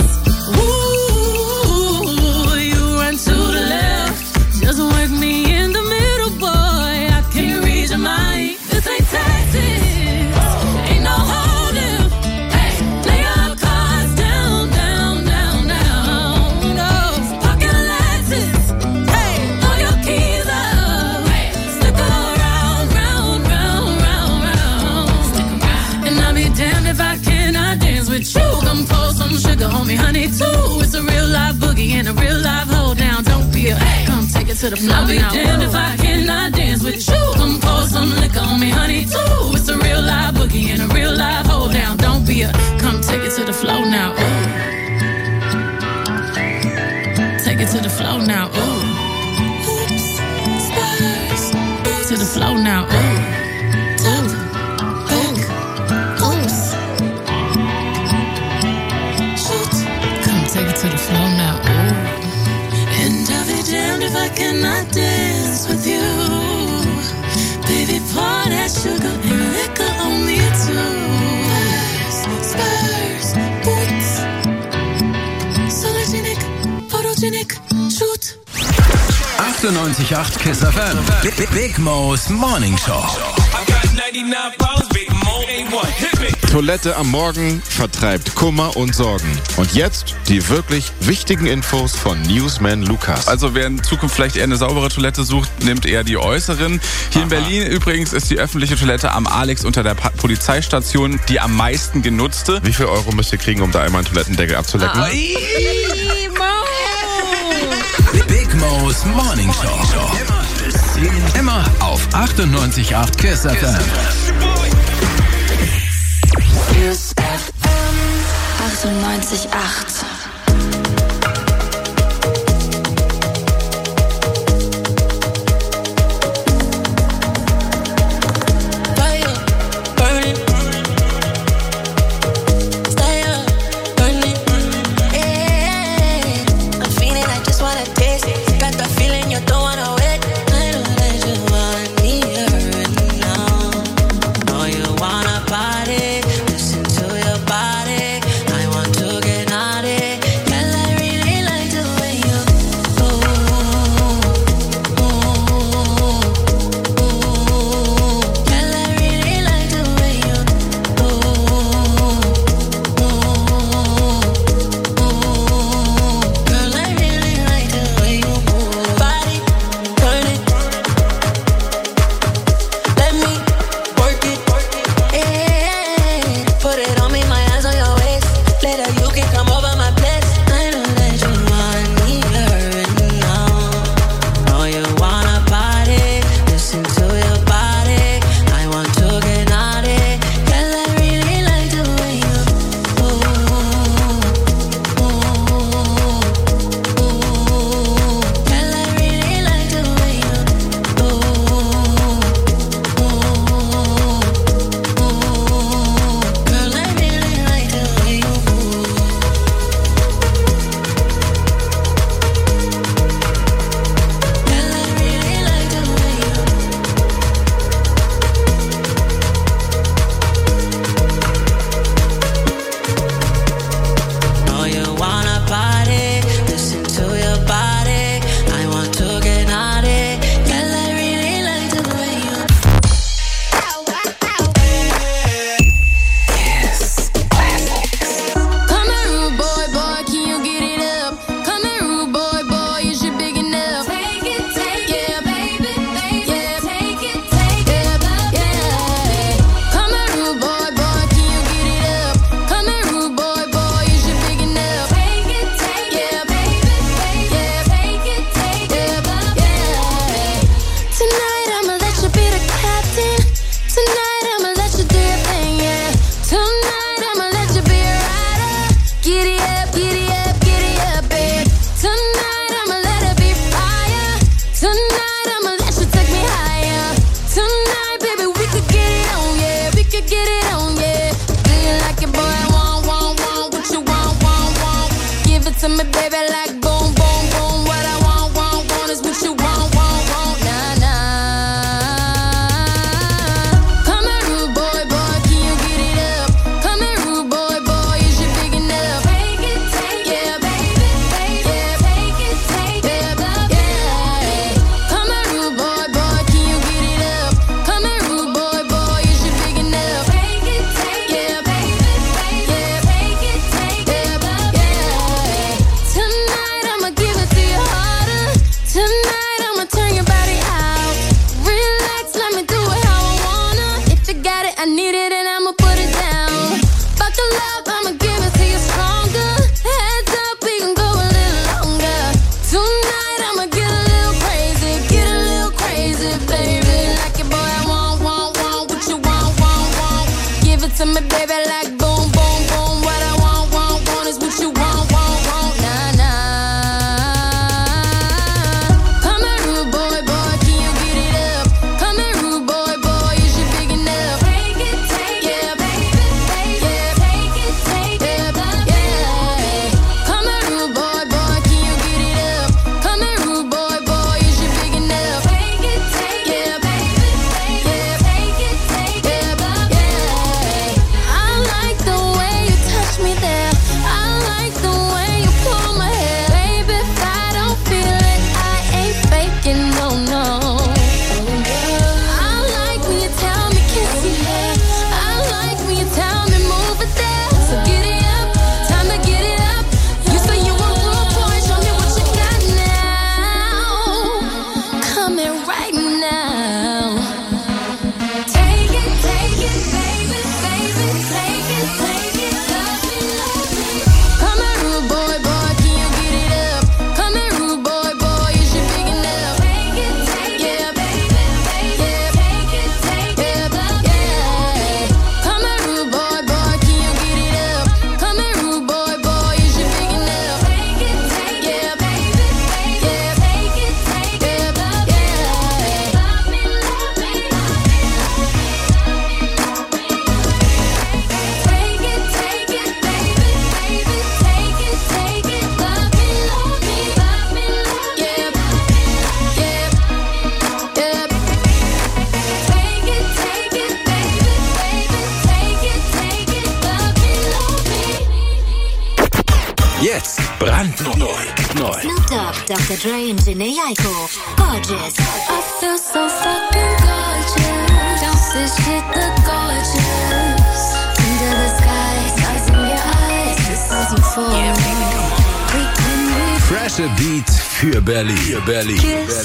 Ooh, you run to the left, just work me in the middle, boy. I can't read your mind. This ain't tactics, ain't no holding. Hey, lay your cards down, down, down, down. No, pocket Alexis. Hey, throw your keys up. Hey, stick around, round, round, round, round. Stick around. And I'll be damned if I cannot dance with you. Come pour some sugar on me, honey, too. It's a real live boogie and a real live hold down. Don't be a come take it to the floor. I'll be damned if I cannot dance with you. Come pour some liquor on me, honey, too. It's a real live boogie and a real live hold down. Don't be a come take it to the floor now. Ooh. Take it to the floor now. Ooh. Oops, spurs. To the floor now. Ooh. Top, back, oops. Shoot. Come take it to the floor now. Ooh. And I'll be damned if I cannot dance with you. Baby, pour that sugar and liquor on me too. Spurs, spurs, boots. Sologenic, photogenic, shoot. achtundneunzig Komma acht Kiss F M. Big, Big Mo's Morning Show. Toilette am Morgen vertreibt Kummer und Sorgen. Und jetzt die wirklich wichtigen Infos von Newsman Lukas. Also wer in Zukunft vielleicht eher eine saubere Toilette sucht, nimmt eher die äußeren. Hier Aha. in Berlin übrigens ist die öffentliche Toilette am Alex unter der pa- Polizeistation die am meisten genutzte. Wie viel Euro müsst ihr kriegen, um da einmal einen Toilettendeckel abzulecken? Ah. Big Mo's Morning Show. Immer auf achtundneunzig Komma acht Kiss F M. Kiss F M achtundneunzig Komma acht. Listen to your body. I want to get naughty. baby, like boom, boom, boom. What I want, want, want is what you want, want, want. Nah, nah. Come here, rude boy, boy, can you get it up? Come here, rude boy, boy, is you big enough? Take it, take it, yeah, baby, baby, yeah, take it, take it, yeah, yeah. Come here, rude boy, boy, can you get it up? Come here, rude boy, boy, is you big enough? Take it, take it, yeah, baby, baby, yeah, take it, take it, yeah, yeah. Tonight I'ma give it to you harder. Tonight I'ma turn your body out. Relax, let me do it how I wanna. If you got it, I need it, and I'ma put it down. Buckle up, I'ma give it to you stronger. Heads up, we can go a little longer. Tonight I'ma get a little crazy, get a little crazy, baby. Like it, boy, I want, want, want what you want, want, want. Give it to me, baby, like boom, boom, boom. What I want, want, want is what you want, want, want. Nah, nah. Come here, rude boy, boy, can you get it up? Come here, rude boy, boy, is you big enough? Take it, take it, yeah, baby, baby, yeah, take it, take it, yeah. Come here, rude boy, boy, can you get it up? Come here, rude boy, boy, is you big enough? Take it, take it, yeah, baby, baby, yeah, take it, take it, yeah. I like the way you touch me there. I like the way you pull my hair, baby. If I don't feel it, I ain't faking, no, no. I like when you tell me kiss me there. I like when you tell me move it there. So get it up, time to get it up. You say you want rude boy, show me what you got now. Come here right now. Take it, take it, baby, baby, take it, take it, love me, love me. Come here, rude boy, boy, can you get it up? Come here, rude boy, boy, is you big enough? Take it, take it, yeah, baby, baby, yeah, take it, take it, yeah. Come here, rude boy, boy, can you get it up? Come here, rude boy, boy, is you big enough? Take it, take it, yeah, baby, baby, yeah, take it, take it, yeah. Love me, love me, take it, take it, baby, baby, take it, take it, love me, love me, love me, yeah, yeah, yeah. Take it, take it, baby, baby, take it, take it, love me, love me. Jetzt brandneu. Neu. Snoop Dogg, Doktor Dre und Jhené Aiko. Gorgeous. I feel so fucking gorgeous. Don't say shit, the gorgeous. Under the sky, stars in your eyes. This is euphoria. We can be Freshe Beat für Berlin. Für Berlin.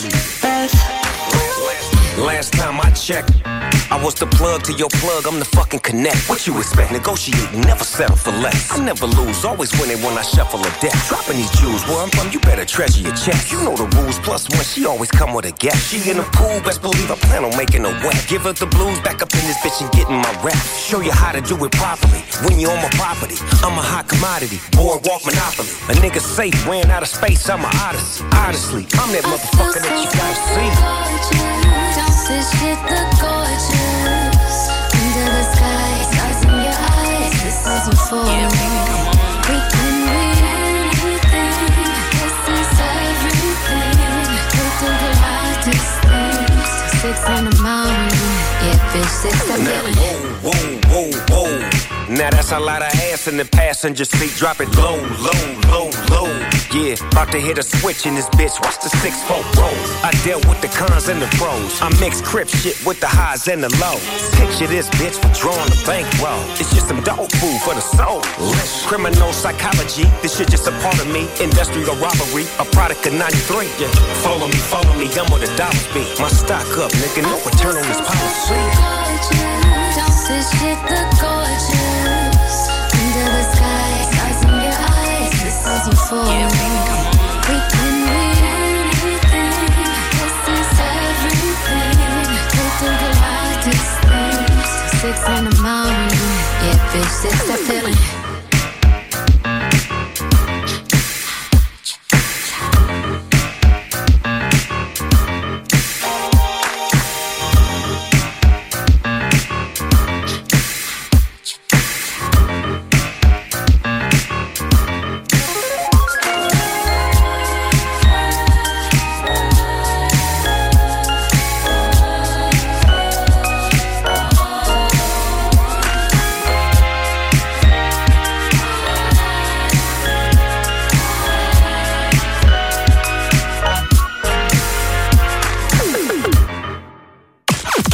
Last time I checked, I was the plug to your plug, I'm the fucking connect. What you expect? Negotiating, never settle for less. I never lose, always winning when I shuffle a deck. Dropping these jewels, where I'm from, you better treasure your check. You know the rules, plus one, she always come with a gap. She in the pool, best believe I plan on making her wet. Give her the blues, back up in this bitch and getting my rap. Show you how to do it properly, when you on my property. I'm a hot commodity, boardwalk monopoly. A nigga safe, ran out of space, I'm a odyssey. Honestly, I'm that motherfucker that you gotta see. Don't say shit, the gorgeous. Under the sky, stars in your eyes. This is euphoria. We can win anything. This is everything. We do the wildest things. Till six in the morning. Yeah, bitch, six in the morning. Whoa, whoa, whoa, whoa. Now that's a lot of ass in the passenger seat. Drop it low, low, low, low. Yeah, about to hit a switch in this bitch. Watch the six four roll. I dealt with the cons and the pros. I mix crip shit with the highs and the lows. Picture this bitch withdrawing the bankroll. It's just some dog food for the soul. Criminal psychology, this shit just a part of me. Industrial robbery, a product of ninety-three. Yeah, follow me, follow me, I'm where the dollars be. My stock up, nigga, no return on this policy. Don't say shit, the gorgeous. Under the sky, stars in your eyes. This is euphoria. We can win anything. This is everything. We do the wildest things. Till six in the morning. Yeah, bitch, this that feeling.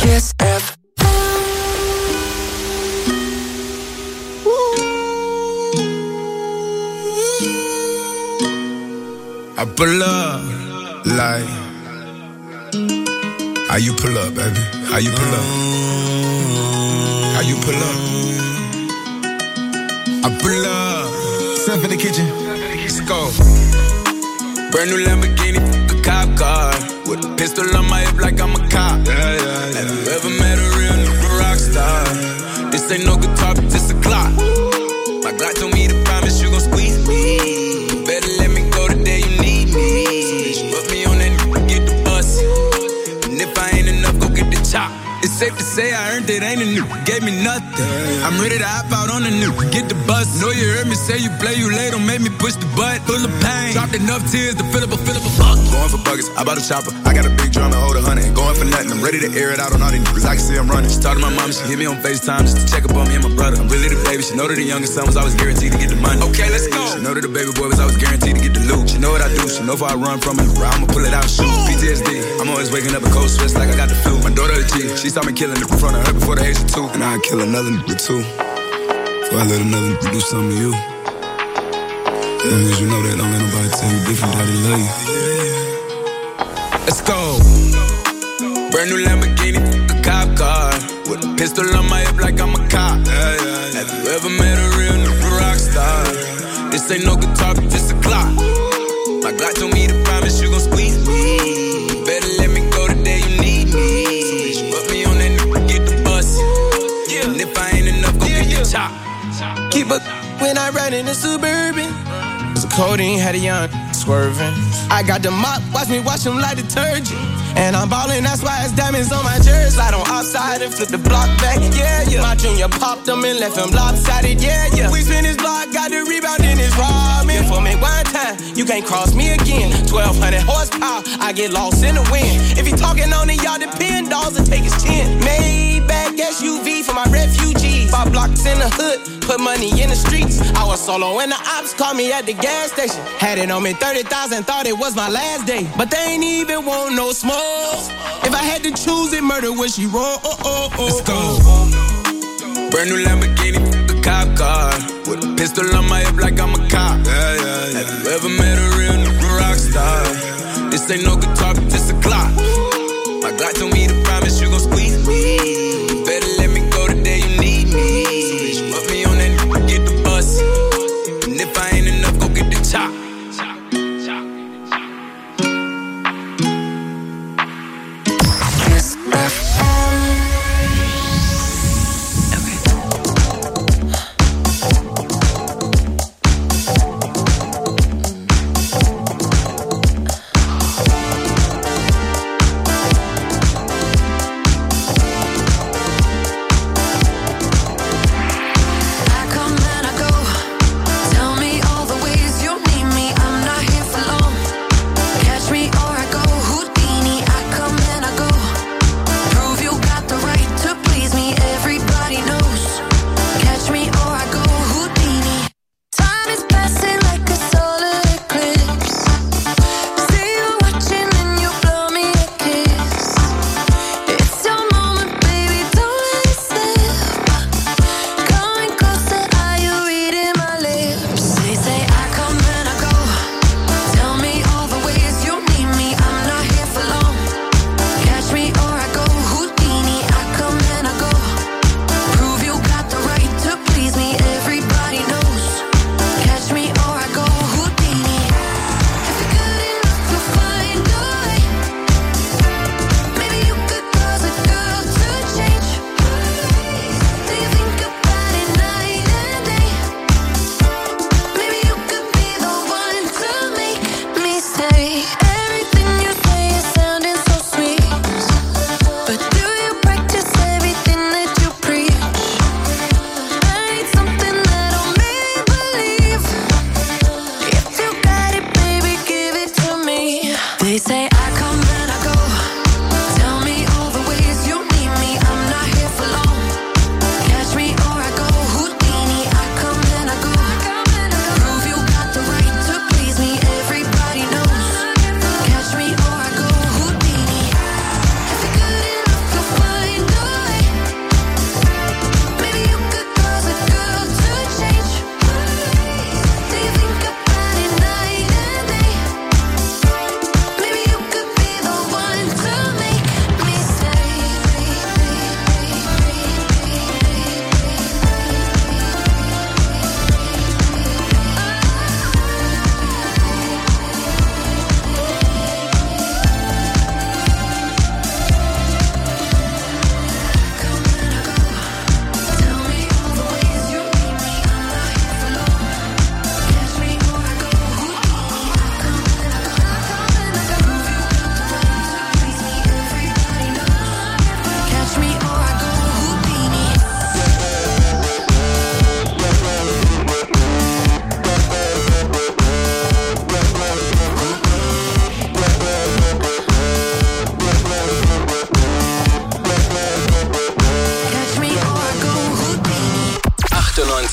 Kiss F M. I pull up like how you pull up, baby? How you pull up? How you pull up? I pull up. Step in the kitchen. Let's go. Brand new Lamborghini, a cop car. With a pistol on my hip like I'm a cop. Yeah, yeah, yeah. Have you ever met a real nigga rock star? This ain't no guitar, but this a clock. My Glock told me to promise you gon' squeeze me. You better let me go the day you need me. So bitch, put me on that nigga, get the bus. And if I ain't enough, go get the chop. It's safe to say I earned it, ain't a new, gave me nothing. I'm ready to hop out on the new, get the bus. Know you heard me say you play, you late, don't make me push the butt. Full of pain, dropped enough tears to fill up a, fill up a fuck. Going for buckets, I bought a chopper. I got a big drum and hold a hundred. Ain't going for nothing, I'm ready to air it out on all these niggas. I can see I'm running. She started my mom, she hit me on FaceTime just to check up on me and my brother. I'm really the baby, she know that the youngest son was always guaranteed to get the money. Okay, let's go. She know that the baby boy was always guaranteed to get the loot. She know what I do, she know if I run from it, I'ma pull it out, shoot. P T S D, I'm always waking up in cold sweats like I got the flu. My daughter a G, she saw me killing it in front of her before the age of two. And I'd kill another nigga too. Before I let another nigga do something to you. As long as you know that, don't let nobody tell you different how they love you. Let's go. Brand new Lamborghini, a cop car. With a pistol on my hip like I'm a cop. Yeah, yeah, yeah. Have you ever met a real nigga rock star? This ain't no guitar, but this a clock. My Glock told me to promise you gon' squeeze me. You better let me go the day you need me. So bitch, put me on that nigga, get the bus. Yeah. And if I ain't enough, go yeah, get yeah. the chop. Keep up when I ride in the Suburban. The codeine had a young swerving. I got the mop, watch me wash him like detergent. And I'm ballin', that's why it's diamonds on my jersey. Slide on outside and flip the block back, yeah, yeah. My junior popped him and left him lopsided, yeah, yeah. We spin his block, got the rebound in his robbing. For me one time, you can't cross me again. twelve hundred horsepower, I get lost in the wind. If he talking on it, y'all depend, dolls will take his chin. Maybach S U V for my refugees. Five blocks in the hood, put money in the streets. I was solo when the ops called me at the gas station. Had it on me thirty thousand, thought it was my last day. But they ain't even want no smoke. If I had to choose it, murder would she roll? Oh, oh, oh, Let's go. Brand new Lamborghini, a cop car. With a pistol on my hip like I'm a cop. Yeah, yeah, yeah. Have you ever met a real nigga rock star? This ain't no guitar, but this a clock. My Glock told me to promise you gon' squeeze me. You better let me go the day you need me. So bitch, put me on that nigga, get the bus. And if I ain't enough, go get the chop.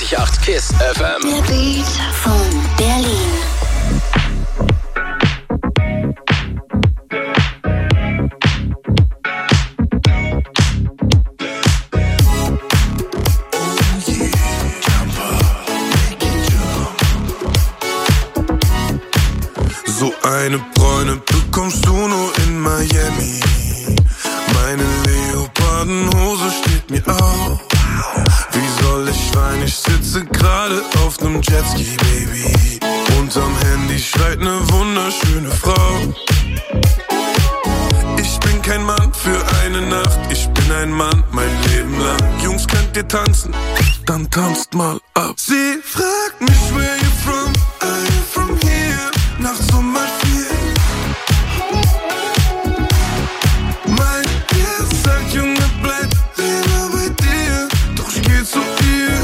achtundzwanzig Komma acht KISS F M. Der Beat von Berlin. So eine Bräune bekommst du nur in Miami. Meine Leopardenhose steht mir auf. Wie soll ich weinen? Ich sitze gerade auf nem Jetski, Baby. Unterm Handy schreit ne wunderschöne Frau. Ich bin kein Mann für eine Nacht. Ich bin ein Mann mein Leben lang. Jungs, könnt ihr tanzen? Dann tanzt mal ab. Sie fragt mich, where you from? Are you from here? Nachts um mal vier. Mein Herz sagt, Junge, bleib lieber bei dir. Doch ich geh zu ihr.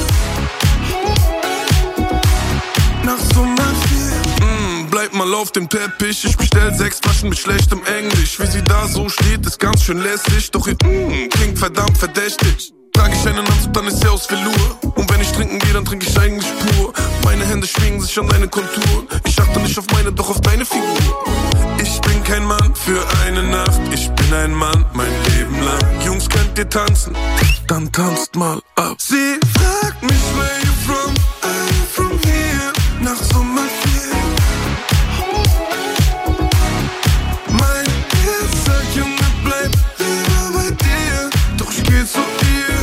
Nachts um mal vier. Mm, bleib mal auf dem Teppich. Ich bestell sechs Flaschen mit schlechtem Englisch. Wie sie da so steht, ist ganz schön lässig. Doch ihr mm, klingt verdammt verdächtig. Trage ich einen Anzug, dann ist sie aus Velour. Und wenn ich trinken gehe, dann trinke ich eigentlich pur. Meine Hände schwingen sich an deine Konturen. Ich achte nicht auf meine, doch auf deine Figur. Ich bin kein Mann für eine Nacht. Ich bin ein Mann mein Leben lang. Jungs, könnt ihr tanzen? Dann tanzt mal ab. Sie fragt mich, where you from? Are you from here? Nachts um mal vier. Mein Herz sagt, Junge, bleib lieber bei dir. Doch ich geh zu ihr.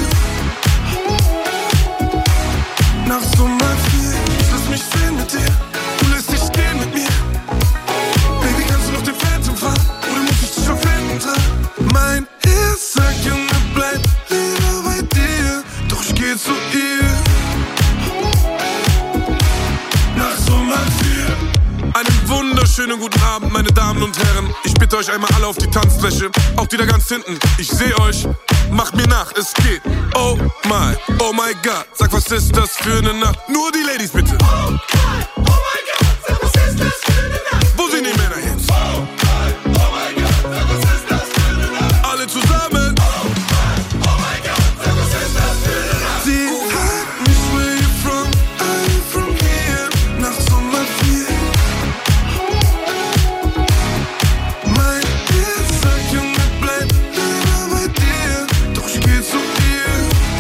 Nachts um mal vier. Ich lass mich sehen mit dir. Du lässt dich gehen mit mir. Baby, kannst du noch den Phantom fahren? Oder muss ich dich auf Händen tragen? Mein Herz sagt, Junge, bleib lieber bei dir. Doch ich geh zu ihr. Nachts um mal vier. Einen wunderschönen guten Abend, meine Damen und Herren. Ich bitte euch einmal alle auf die Tanzfläche. Auch die da ganz hinten. Ich seh euch. Macht mir nach, es geht. Oh my, oh my God. Sag, was ist das für eine Nacht? Nur die Ladies bitte. Oh my, oh my God. Sag, was ist das für eine Nacht? Wo sind die Männer jetzt? Oh my, oh my God. Sag, was ist das für eine Nacht? Alle zusammen. Oh my, oh my God. Sag, was ist das für eine Nacht? Sie fragt mich, where you from? Are you from here? Nachts um mal vier. Mein Herz sagt, Junge, bleib lieber bei dir. Doch ich geh zu ihr.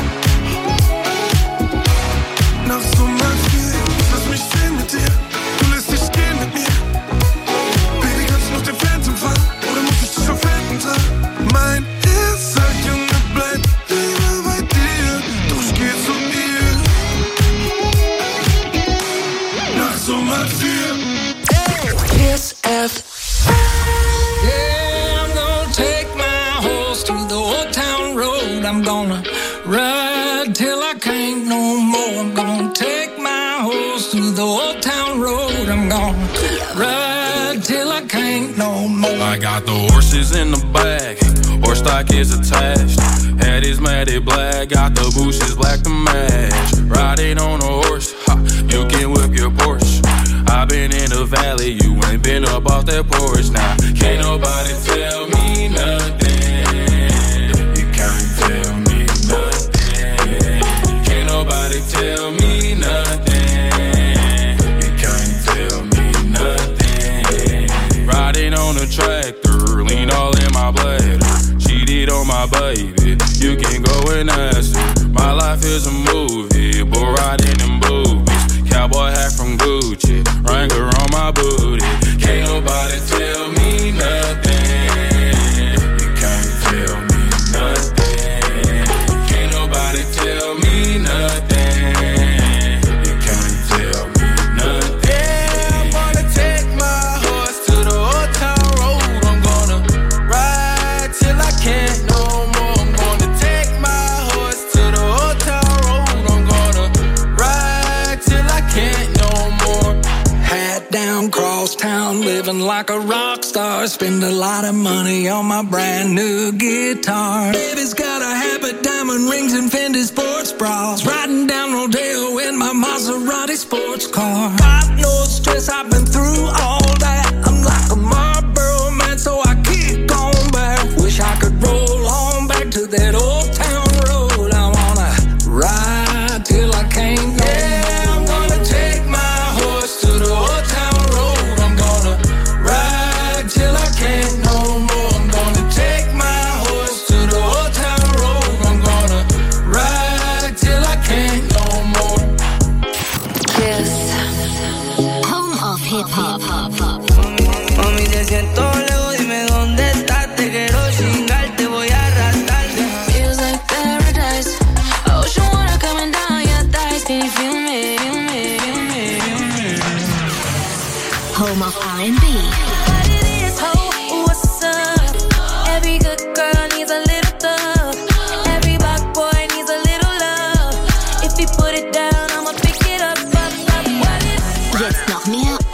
Nachts um mal vier. Ich lass mich sehen mit dir. Du lässt dich gehen mit mir. Baby, kannst du noch den Phantom fahren? Oder muss ich dich auf Händen tragen? Mein Herz sagt, Junge, bleib lieber bei dir. Doch ich geh zu ihr. Nachts um mal vier. KISS F. Yeah, I'm gonna take my horse to the old town road. I'm gonna ride till I can't no more. I'm gonna take my horse to the old town road. I'm gonna ride till I can't no more. I got the horses in the back, horse stock is attached. Head is matted black, got the bushes black to match. Riding on a horse, ha, you can whip your Porsche. I've been in the valley, you ain't been up off that porch. Now, can't nobody tell me nothing. You can't tell me nothing. Can't nobody tell me nothing. You can't tell me nothing. Riding on a tractor, lean all in my bladder. Cheated on my baby, you can go and ask her. My life is a movie, bull riding in boobies. Cowboy hat from Gucci, Wrangler on my booty. Can't nobody tell me nothing. You can't tell me nothing. Can't nobody tell me nothing. You can't tell me nothing. Yeah, I'm gonna take my horse to the old town road. I'm gonna ride till I can't no more. I'm gonna take my horse to the old town road. I'm gonna ride till I can't no more. Hat down, cross town, living like a rock star. Spend a lot of money on my brand new guitar. Baby's got a habit, diamond rings and Fendi sports bras. Riding down Rodeo in my Maserati sports car. Got no stress, I've been through all that. I'm like a Marlboro man, so I keep going back. Wish I could roll on back to that old town road. I wanna ride till I can't go.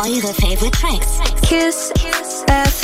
Eure Favorite Tracks. Kiss F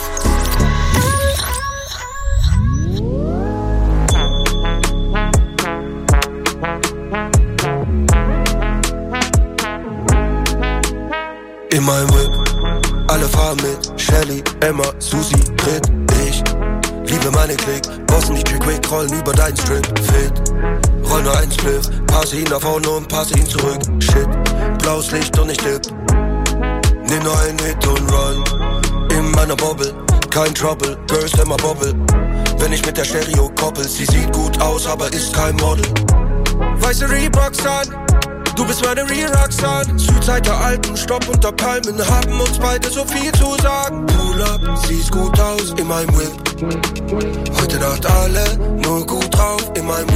In meinem Whip, alle fahren mit Shelly, Emma, Susi, Brit, ich liebe meine Klick, bossen die Trick quick, rollen über deinen Strip, fit, roll nur einen Spliff, passe ihn nach vorne und passe ihn zurück, shit, blaues Licht und ich tipp, nimm nur einen Hit und run, in meiner Bobble, kein Trouble, Girls immer Bobble, wenn ich mit der Stereo koppel, sie sieht gut aus, aber ist kein Model, weiße Reeboks an, du bist meine Real Rockstar. Südzeit der Alpen, Stopp unter Palmen, haben uns beide so viel zu sagen. Pull up, siehst gut aus in meinem Whip. Heute Nacht alle nur gut drauf in meinem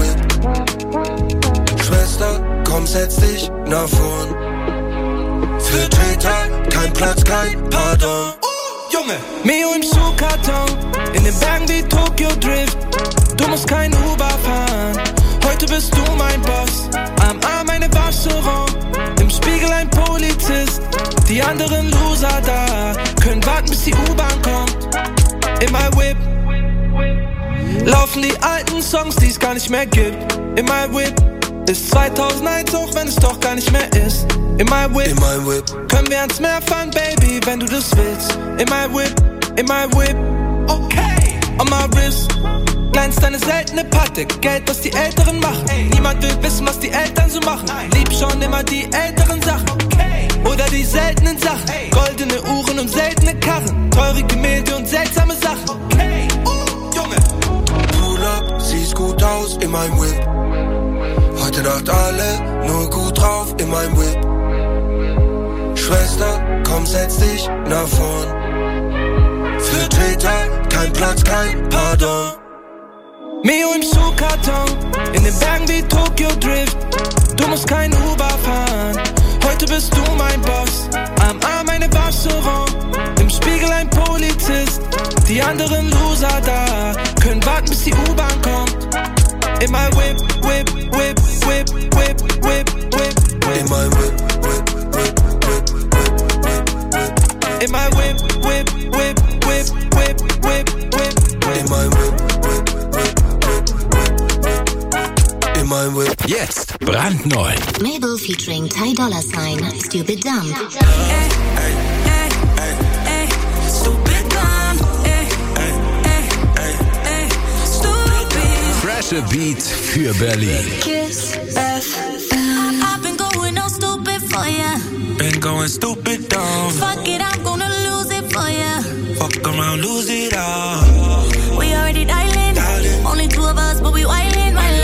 Whip. Schwester, komm, setz dich nach vorn. Für Täter, kein Platz, kein Pardon. Junge, Mio im Schuhkarton, in den Bergen wie Tokyo Drift. Du musst kein Uber fahren, heute bist du mein Boss. Am Arm eine Wasserung, im Spiegel ein Polizist. Die anderen Loser da, können warten bis die U-Bahn kommt. In my Whip laufen die alten Songs, die es gar nicht mehr gibt. In my Whip ist zweitausendeins, auch wenn es doch gar nicht mehr ist. In my Whip, in my whip. können wir ans Meer fahren, Baby, wenn du das willst. In my Whip, in my Whip, okay. On my wrist, glänzt eine seltene Patte, Geld, was die Älteren machen. Ey. Niemand will wissen, was die Eltern so machen. Nein. Lieb schon immer die älteren Sachen, okay. Oder die seltenen Sachen, ey. Goldene Uhren und seltene Karren, teure Gemälde und seltsame Sachen, okay. uh, Junge, pull up, siehst gut aus in meinem Whip. Heute Nacht alle nur gut drauf in meinem Whip. Schwester, komm, setz dich nach vorn. Für Täter, kein Platz, kein Pardon. Mio im Schuhkarton, in den Bergen wie Tokyo Drift. Du musst kein Uber fahren, heute bist du mein Boss. Am Arm eine Wasserung, im Spiegel ein Polizist. Die anderen Loser da, können warten bis die U-Bahn kommt. In my Whip, Whip, Whip, Whip, Whip, Whip, Whip, in my Whip, Whip, Whip, Whip, Whip, Whip, in my Whip, Whip, Whip, Whip, Whip, Whip, Whip, in my Whip, Whip, Whip, in my Whip. Jetzt brandneu. Mabel featuring Ty Dolla Sign, Stupid Dumb. Freshe Beat für Berlin. Kiss F M. I've been going all stupid for ya. Been going stupid dumb. Fuck it, I'm gonna lose it for ya. Fuck around, lose it all. We already dialing. dialing. Only two of us, but we wildin', my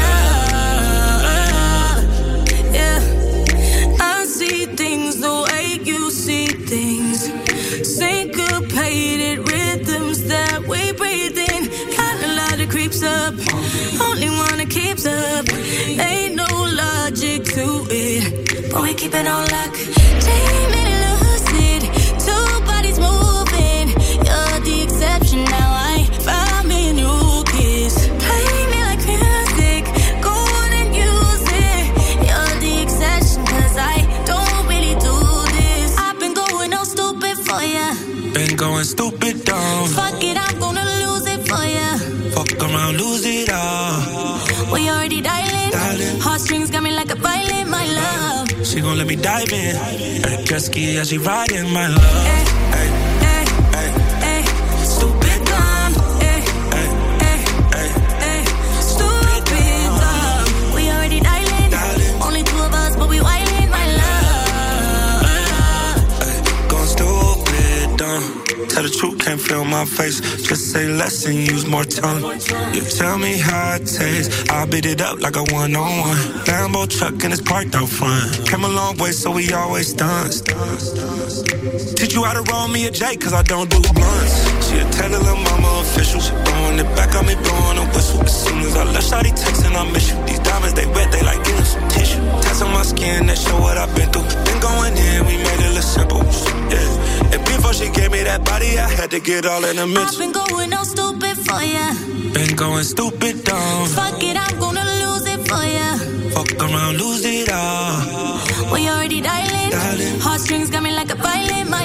love. Yeah. I see things the way you see things. Syncopated rhythms that we breathe in. Got a lot of creeps up. Only one that keeps up. Ain't no logic to it, but we keep it on lock. Take me lucid. Two bodies moving. You're the exception now. I found me a new kiss. Play me like music. Go on and use it. You're the exception, cause I don't really do this. I've been going all stupid for ya. Been going stupid dumb. Fuck it, I'm gonna lose it for ya. Fuck around, lose it all. We already dialing. dialing. Heartstrings got me like a violin, my love. She gon' let me dive in. Her jet ski as she riding, my love. Hey, hey, hey, hey, hey. Stupid dumb. Hey, hey, hey, hey, hey. Stupid dumb. We already dialing. dialing. Only two of us, but we wildin', my love. Hey, going stupid dumb. Tell the truth, can't feel my face. Just say less and use more tongue. You tell me how it tastes, I'll beat it up like a one-on-one. Lambo truck and it's parked out front. Came a long way, so we always done. Teach you how to roll me a J, cause I don't do blunts. She a Taylor, little mama official. She throwing it back on me, blowing a whistle. As soon as I left, shawty texting, I miss you. These diamonds, they wet, they like getting some tissue. Tats on my skin, that show what I've been through. Been going in, we made it look simple. Yeah. And before she gave me that body, I had to get all in the mix. I've been going all stupid for ya. Been going stupid dumb. Fuck it, I'm gonna lose it for ya. Fuck around, lose it all. We already dialing. dialing. Heartstrings got me like a violin, my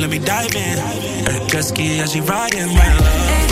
let me dive in. Jet ski as she riding, right love.